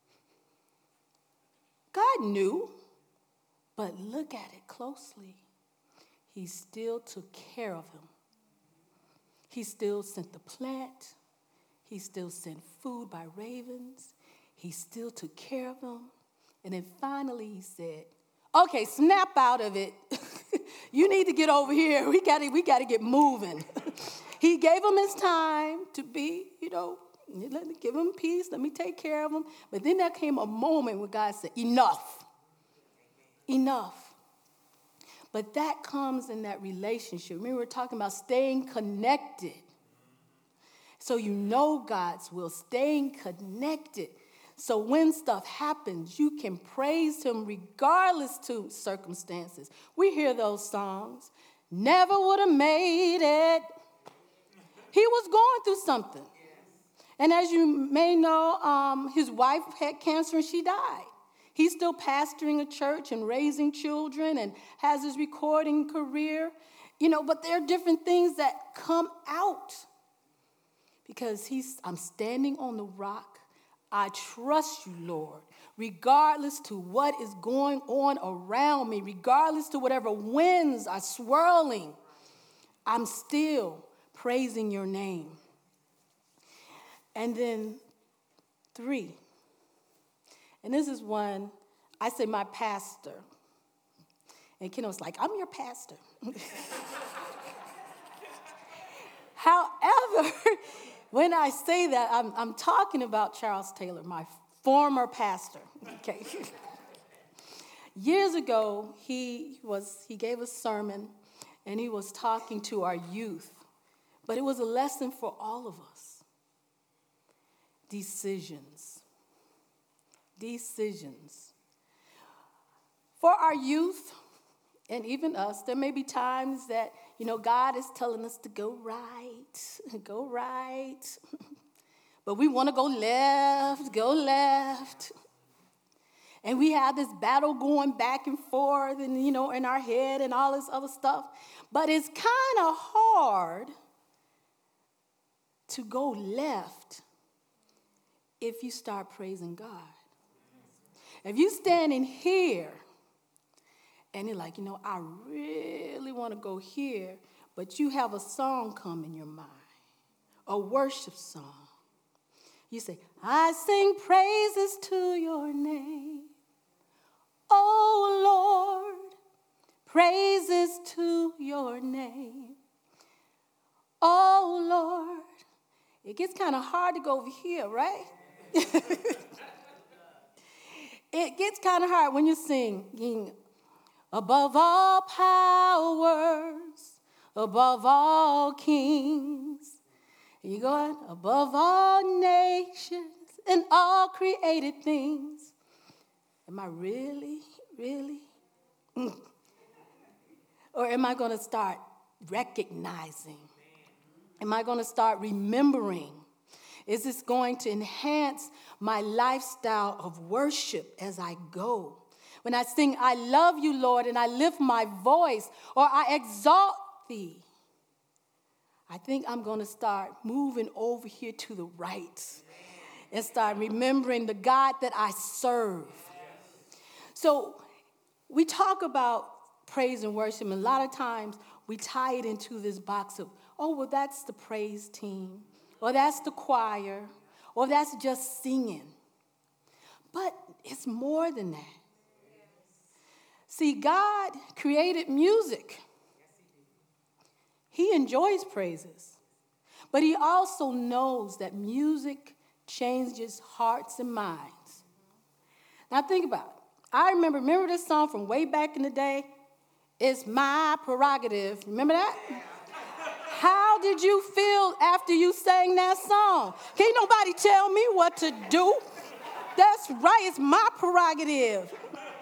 God knew, but look at it closely. He still took care of him. He still sent the plant. He still sent food by ravens. He still took care of him. And then finally he said, okay, snap out of it. You need to get over here. We got to get moving. He gave him his time to be, let me give him peace. Let me take care of him. But then there came a moment where God said, enough. Enough. But that comes in that relationship. Remember, we're talking about staying connected. So you know God's will, staying connected. So when stuff happens, you can praise him regardless to circumstances. We hear those songs. Never would have made it. He was going through something. And as you may know, his wife had cancer and she died. He's still pastoring a church and raising children and has his recording career. But there are different things that come out. Because I'm standing on the rock. I trust you, Lord, regardless to what is going on around me, regardless to whatever winds are swirling, I'm still praising your name. And then 3, and this is one, I say my pastor. And Ken was like, I'm your pastor. However, when I say that, I'm talking about Charles Taylor, my former pastor. Okay. Years ago, he gave a sermon, and he was talking to our youth. But it was a lesson for all of us. Decisions. Decisions. For our youth, and even us, there may be times that, God is telling us to go right. But we want to go left. And we have this battle going back and forth and, in our head and all this other stuff. But it's kind of hard to go left if you start praising God. If you stand in here and you're like, I really want to go here, but you have a song come in your mind, a worship song. You say, I sing praises to your name, oh Lord, praises to your name, oh Lord. It gets kind of hard to go over here, right? It gets kind of hard when you're singing, above all powers, above all kings. And you're going, above all nations and all created things. Am I really? Or am I going to start recognizing? Am I going to start remembering? Is this going to enhance my lifestyle of worship as I go? When I sing, I love you, Lord, and I lift my voice, or I exalt thee, I think I'm going to start moving over here to the right and start remembering the God that I serve. So we talk about praise and worship, and a lot of times we tie it into this box of, oh, well, that's the praise team, or that's the choir, or that's just singing. But it's more than that. See, God created music. He enjoys praises. But he also knows that music changes hearts and minds. Now think about it. I remember this song from way back in the day. It's my prerogative. Remember that? How did you feel after you sang that song? Can't nobody tell me what to do. That's right, it's my prerogative.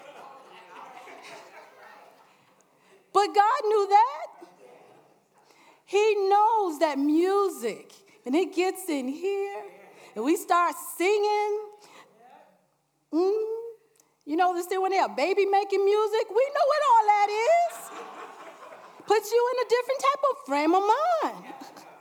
But God knew that. He knows that music, and it gets in here, and we start singing. You know this thing when they have baby making music? We know what all that is. Puts you in a different type of frame of mind.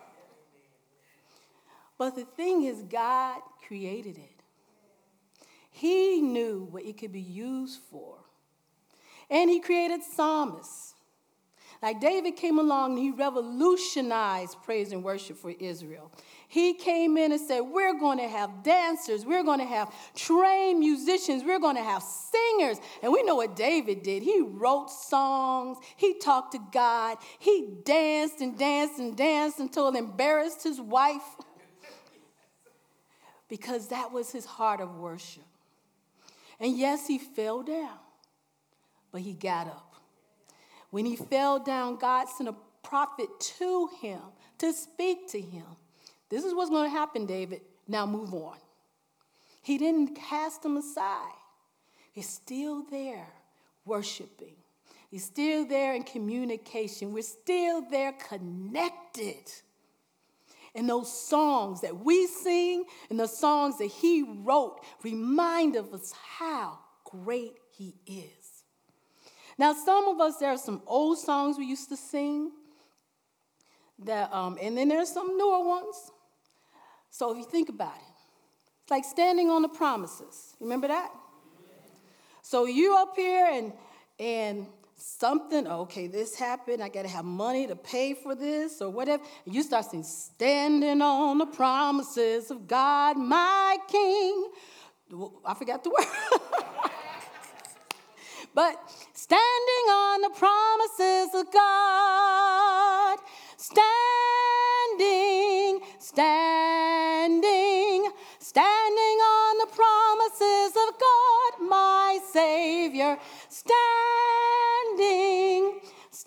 But the thing is, God created it. He knew what it could be used for. And he created psalmists. Like David came along and he revolutionized praise and worship for Israel. He came in and said, we're going to have dancers. We're going to have trained musicians. We're going to have singers. And we know what David did. He wrote songs. He talked to God. He danced and danced and danced until it embarrassed his wife. Because that was his heart of worship. And yes, he fell down, but he got up. When he fell down, God sent a prophet to him to speak to him. This is what's going to happen, David. Now move on. He didn't cast him aside. He's still there worshiping. He's still there in communication. We're still there connected. And those songs that we sing and the songs that he wrote remind of us how great he is. Now, some of us, there are some old songs we used to sing, that, and then there's some newer ones. So if you think about it, it's like Standing on the Promises. Remember that? So you up here and something, okay, this happened, I got to have money to pay for this or whatever. And you start saying, standing on the promises of God, my King. I forgot the word. But standing on the promises of God, standing on the promises of God, my Savior, standing.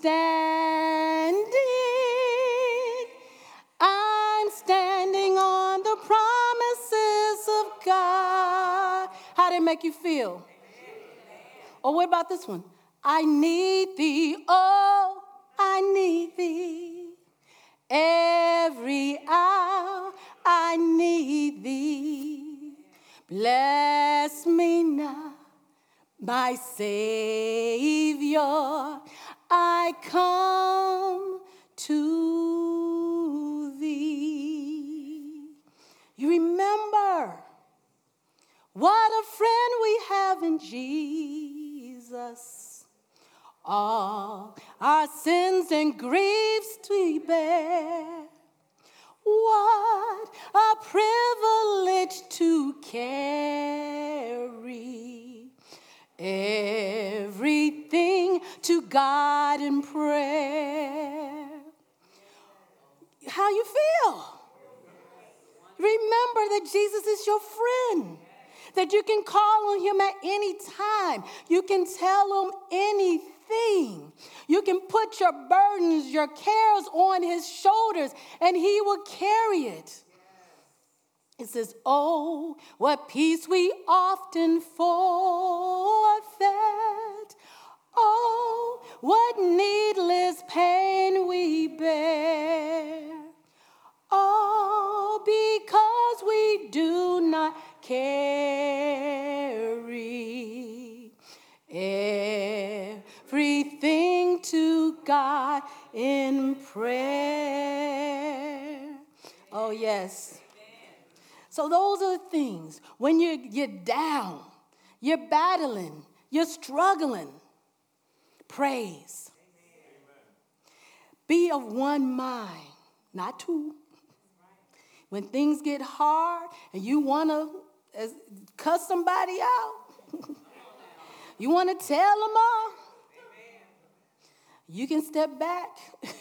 I'm standing on the promises of God. How did it make you feel? Or what about this one? I need thee, oh, I need thee. Every hour I need thee. Bless me now, my Savior. I come to thee. You remember what a friend we have in Jesus. All our sins and griefs we bear. What a privilege to carry everything to God in prayer. How you feel? Remember that Jesus is your friend. That you can call on him at any time. You can tell him anything. You can put your burdens, your cares on his shoulders, and he will carry it. It says, oh, what peace we often forfeit. Oh, what needless pain we bear. Oh, because we do not carry everything to God in prayer. Oh, yes. So those are the things. When you're down, you're battling, you're struggling, praise. Be of one mind, not two. When things get hard and you want to cuss somebody out, you want to tell them off, you can step back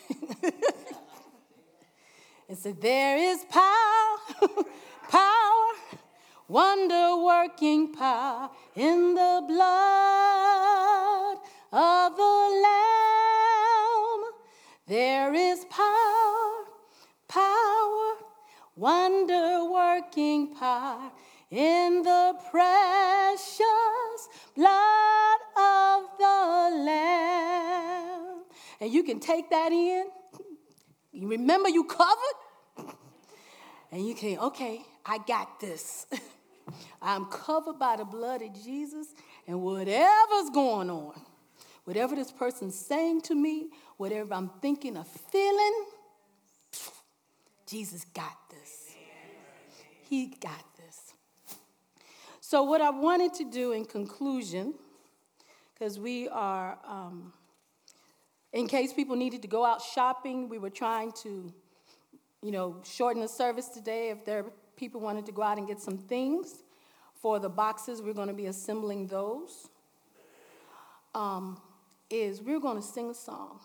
and say, there is power, wonder-working power in the blood of the Lamb. There is power, power, wonder-working power in the precious blood of the Lamb. And you can take that in. You remember you covered? And you can, okay, I got this. I'm covered by the blood of Jesus, and whatever's going on, whatever this person's saying to me, whatever I'm thinking or feeling, Jesus got this. He got this. So what I wanted to do in conclusion, because we are, in case people needed to go out shopping, we were trying to, shorten the service today. If there are people wanted to go out and get some things for the boxes, we're going to be assembling those. Is we're going to sing a song.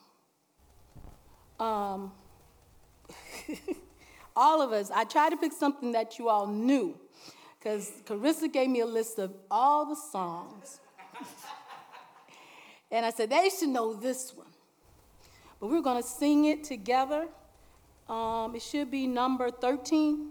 All of us, I tried to pick something that you all knew, because Carissa gave me a list of all the songs. And I said, they should know this one. But we're going to sing it together. It should be number 13.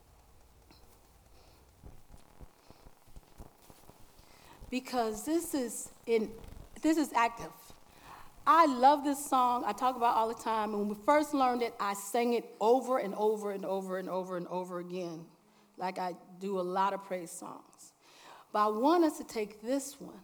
Because this is active. I love this song. I talk about it all the time. And when we first learned it, I sang it over and over and over and over and over again, like I do a lot of praise songs. But I want us to take this one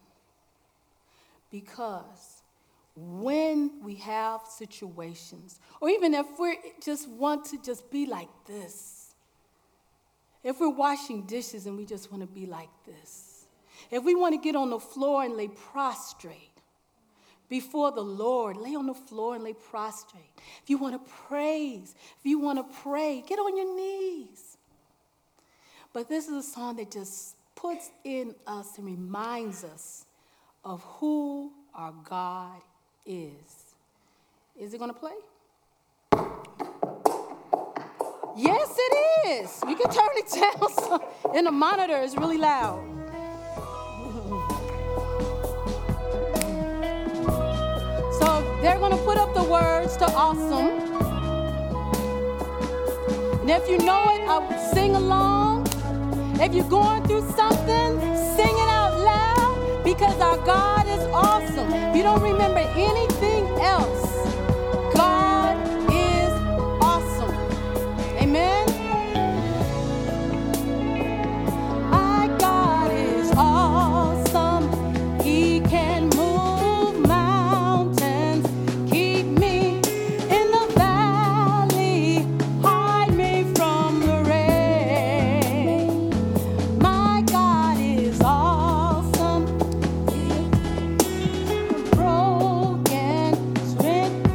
because when we have situations, or even if we just want to just be like this, if we're washing dishes and we just want to be like this, if we want to get on the floor and lay prostrate before the Lord, lay on the floor and lay prostrate. If you want to praise, if you want to pray, get on your knees. But this is a song that just puts in us and reminds us of who our God is. Is it going to play? Yes, it is. You can turn it down, and the monitor is really loud. So they're going to put up the words to Awesome. And if you know it, sing along. If you're going through something, sing it out loud, because our God is awesome. If you don't remember anything else, God is awesome. Amen? My God is awesome. He can move mountains, keep me in the valley, hide me from the rain. My God is awesome. Broken strength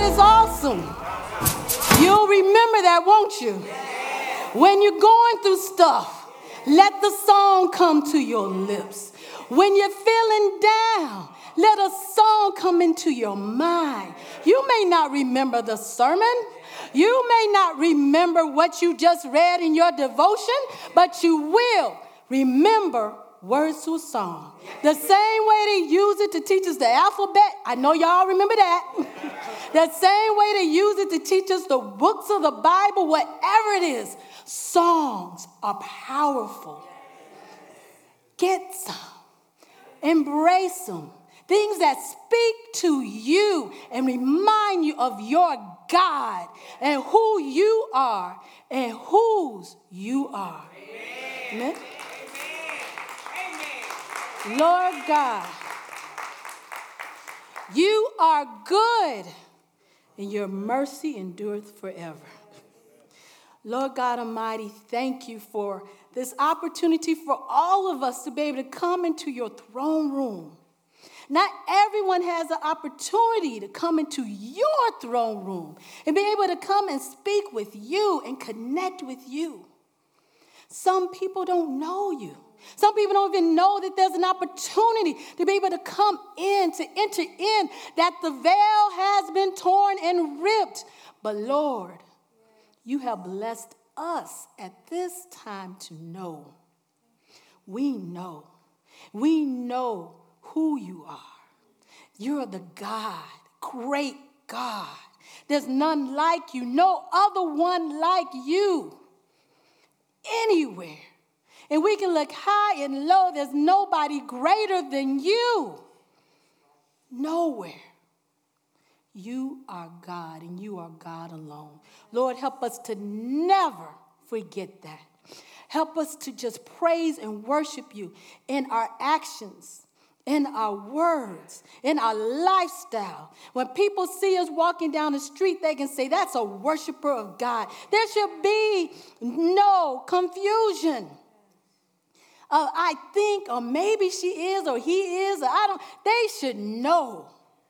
is awesome. You'll remember that, won't you? When you're going through stuff, let the song come to your lips. When you're feeling down, let a song come into your mind. You may not remember the sermon. You may not remember what you just read in your devotion, but you will remember words to a song. The same way they use it to teach us the alphabet. I know y'all remember that. The same way they use it to teach us the books of the Bible, whatever it is. Songs are powerful. Get some. Embrace them. Things that speak to you and remind you of your God and who you are and whose you are. Amen. Amen. Lord God, you are good and your mercy endureth forever. Lord God Almighty, thank you for this opportunity for all of us to be able to come into your throne room. Not everyone has the opportunity to come into your throne room and be able to come and speak with you and connect with you. Some people don't know you. Some people don't even know that there's an opportunity to be able to come in, to enter in, that the veil has been torn and ripped. But Lord, you have blessed us at this time to know. We know who you are. You're the God, great God. There's none like you, no other one like you anywhere. And we can look high and low. There's nobody greater than you. Nowhere. You are God and you are God alone. Lord, help us to never forget that. Help us to just praise and worship you in our actions, in our words, in our lifestyle. When people see us walking down the street, they can say, that's a worshiper of God. There should be no confusion. I think, or maybe she is, or he is, or I don't. They should know.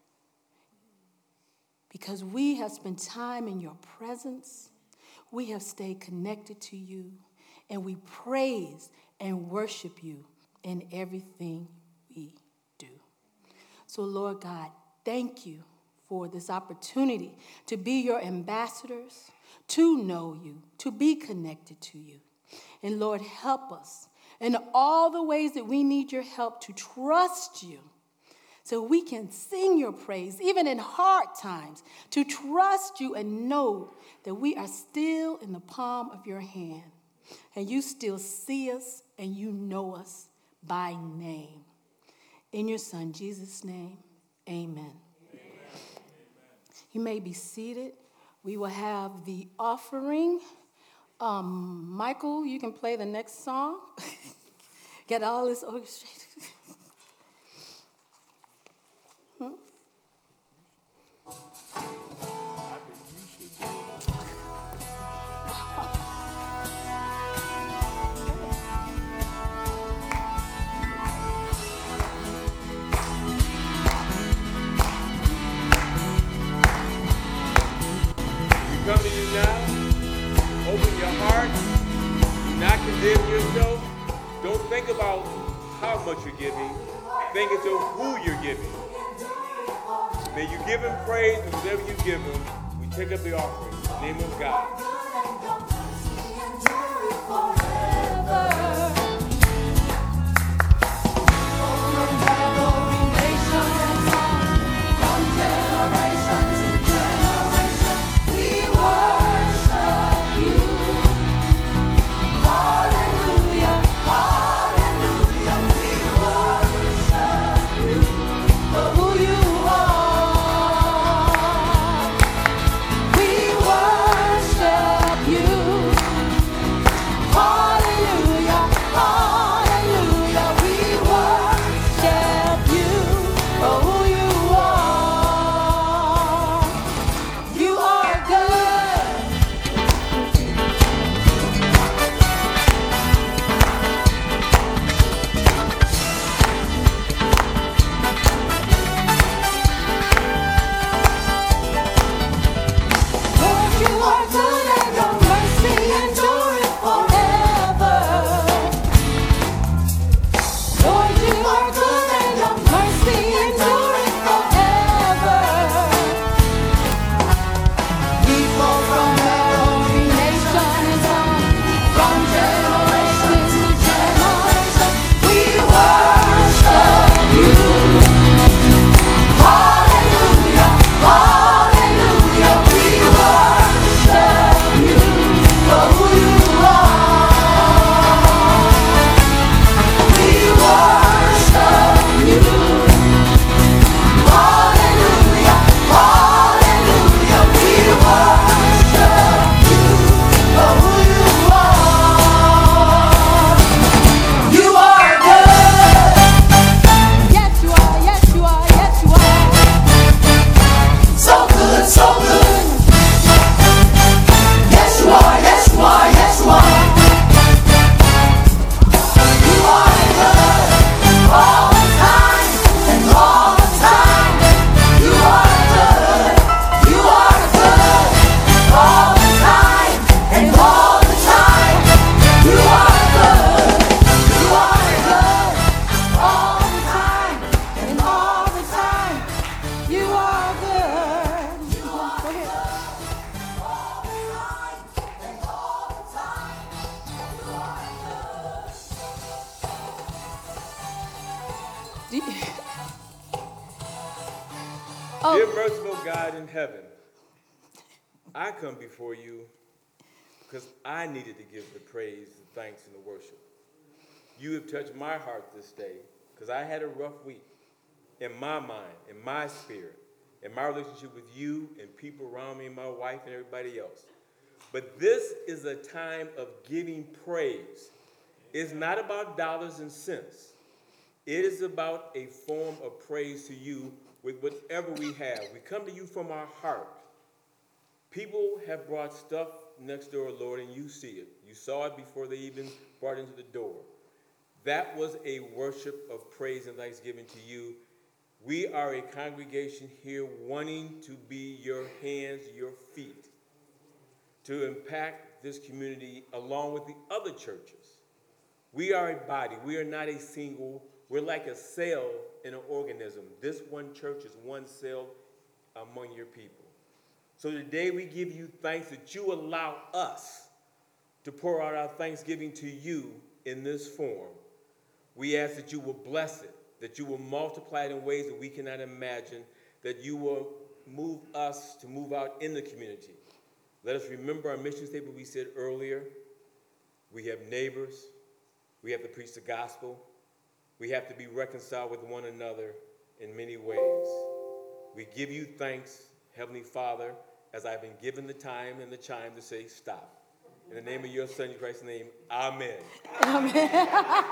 Because we have spent time in your presence. We have stayed connected to you. And we praise and worship you in everything we do. So, Lord God, thank you for this opportunity to be your ambassadors, to know you, to be connected to you. And, Lord, help us in all the ways that we need your help to trust you so we can sing your praise, even in hard times, to trust you and know that we are still in the palm of your hand. And you still see us and you know us by name. In your Son, Jesus' name, amen. Amen. You may be seated. We will have the offering. Michael, you can play the next song. Get all this orchestrated. Come to you now. Open your heart. Do not condemn yourself. Don't think about how much you're giving. Think into who you're giving. May you give him praise, and whatever you give him, we take up the offering. In the name of God. We worship God in heaven, I come before you because I needed to give the praise, the thanks, and the worship. You have touched my heart this day because I had a rough week in my mind, in my spirit, in my relationship with you and people around me, my wife and everybody else. But this is a time of giving praise. It's not about dollars and cents. It is about a form of praise to you with whatever we have. We come to you from our heart. People have brought stuff next door, Lord, and you see it. You saw it before they even brought it into the door. That was a worship of praise and thanksgiving to you. We are a congregation here wanting to be your hands, your feet, to impact this community along with the other churches. We are a body. We are not a single. We're like a cell in an organism. This one church is one cell among your people. So today we give you thanks that you allow us to pour out our thanksgiving to you in this form. We ask that you will bless it, that you will multiply it in ways that we cannot imagine, that you will move us to move out in the community. Let us remember our mission statement we said earlier. We have neighbors. We have to preach the gospel. We have to be reconciled with one another in many ways. We give you thanks, Heavenly Father, as I've been given the time and the chime to say stop. In the name of your Son, in Christ's name, amen. Amen.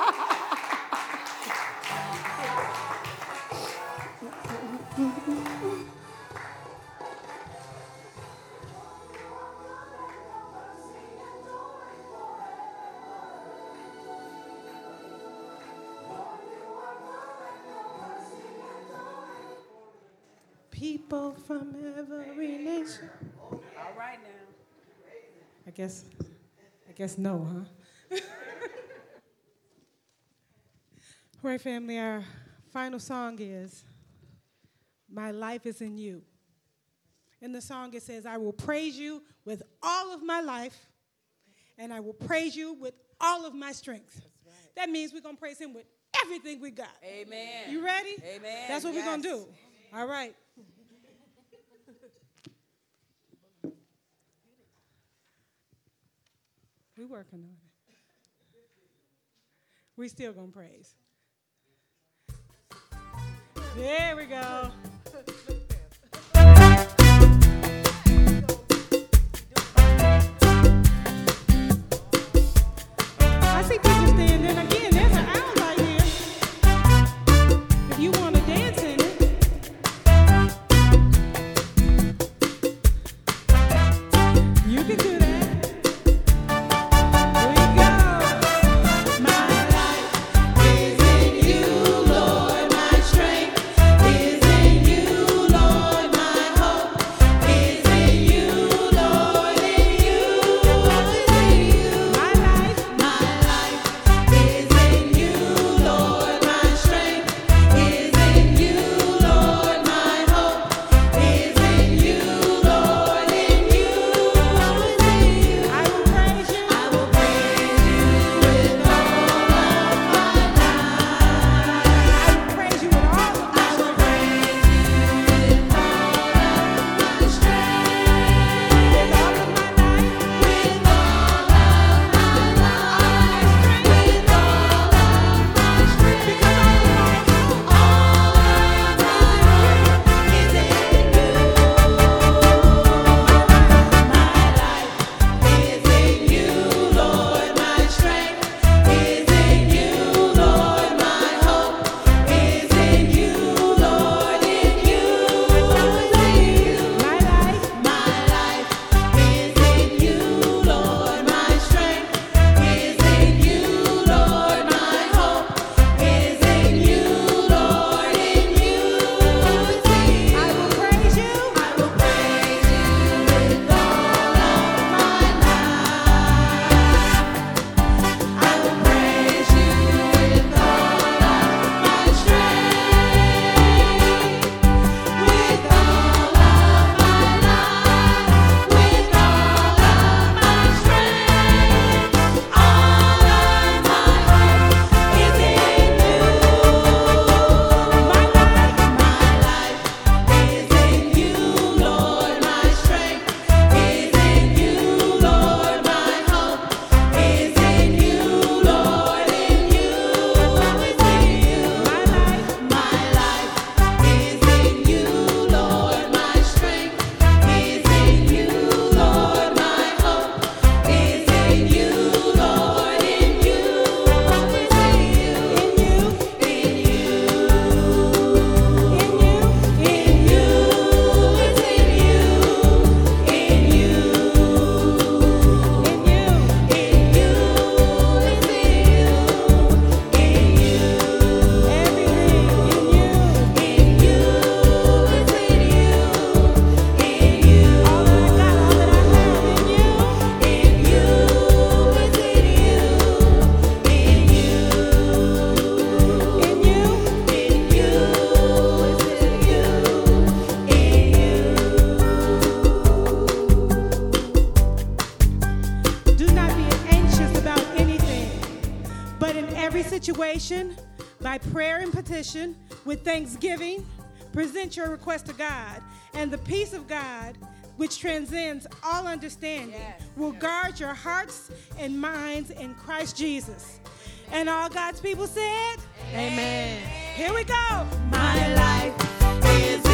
People from every nation. All right now. I guess no, huh? All right, family, our final song is My Life is in You. In the song it says, I will praise you with all of my life, and I will praise you with all of my strength. Right. That means we're going to praise him with everything we got. Amen. You ready? Amen. That's what we're going to do. All right. We're working on it. We still gonna praise. There we go. I see people standing. Again, there's an aisle right here. If you want to dance in it. You can do that. In you, Lord, my strength is in you. situation by prayer and petition with thanksgiving. Present your request to God, and the peace of God, which transcends all understanding, will guard your hearts and minds in Christ Jesus. And all God's people said, Amen. Here we go. My life is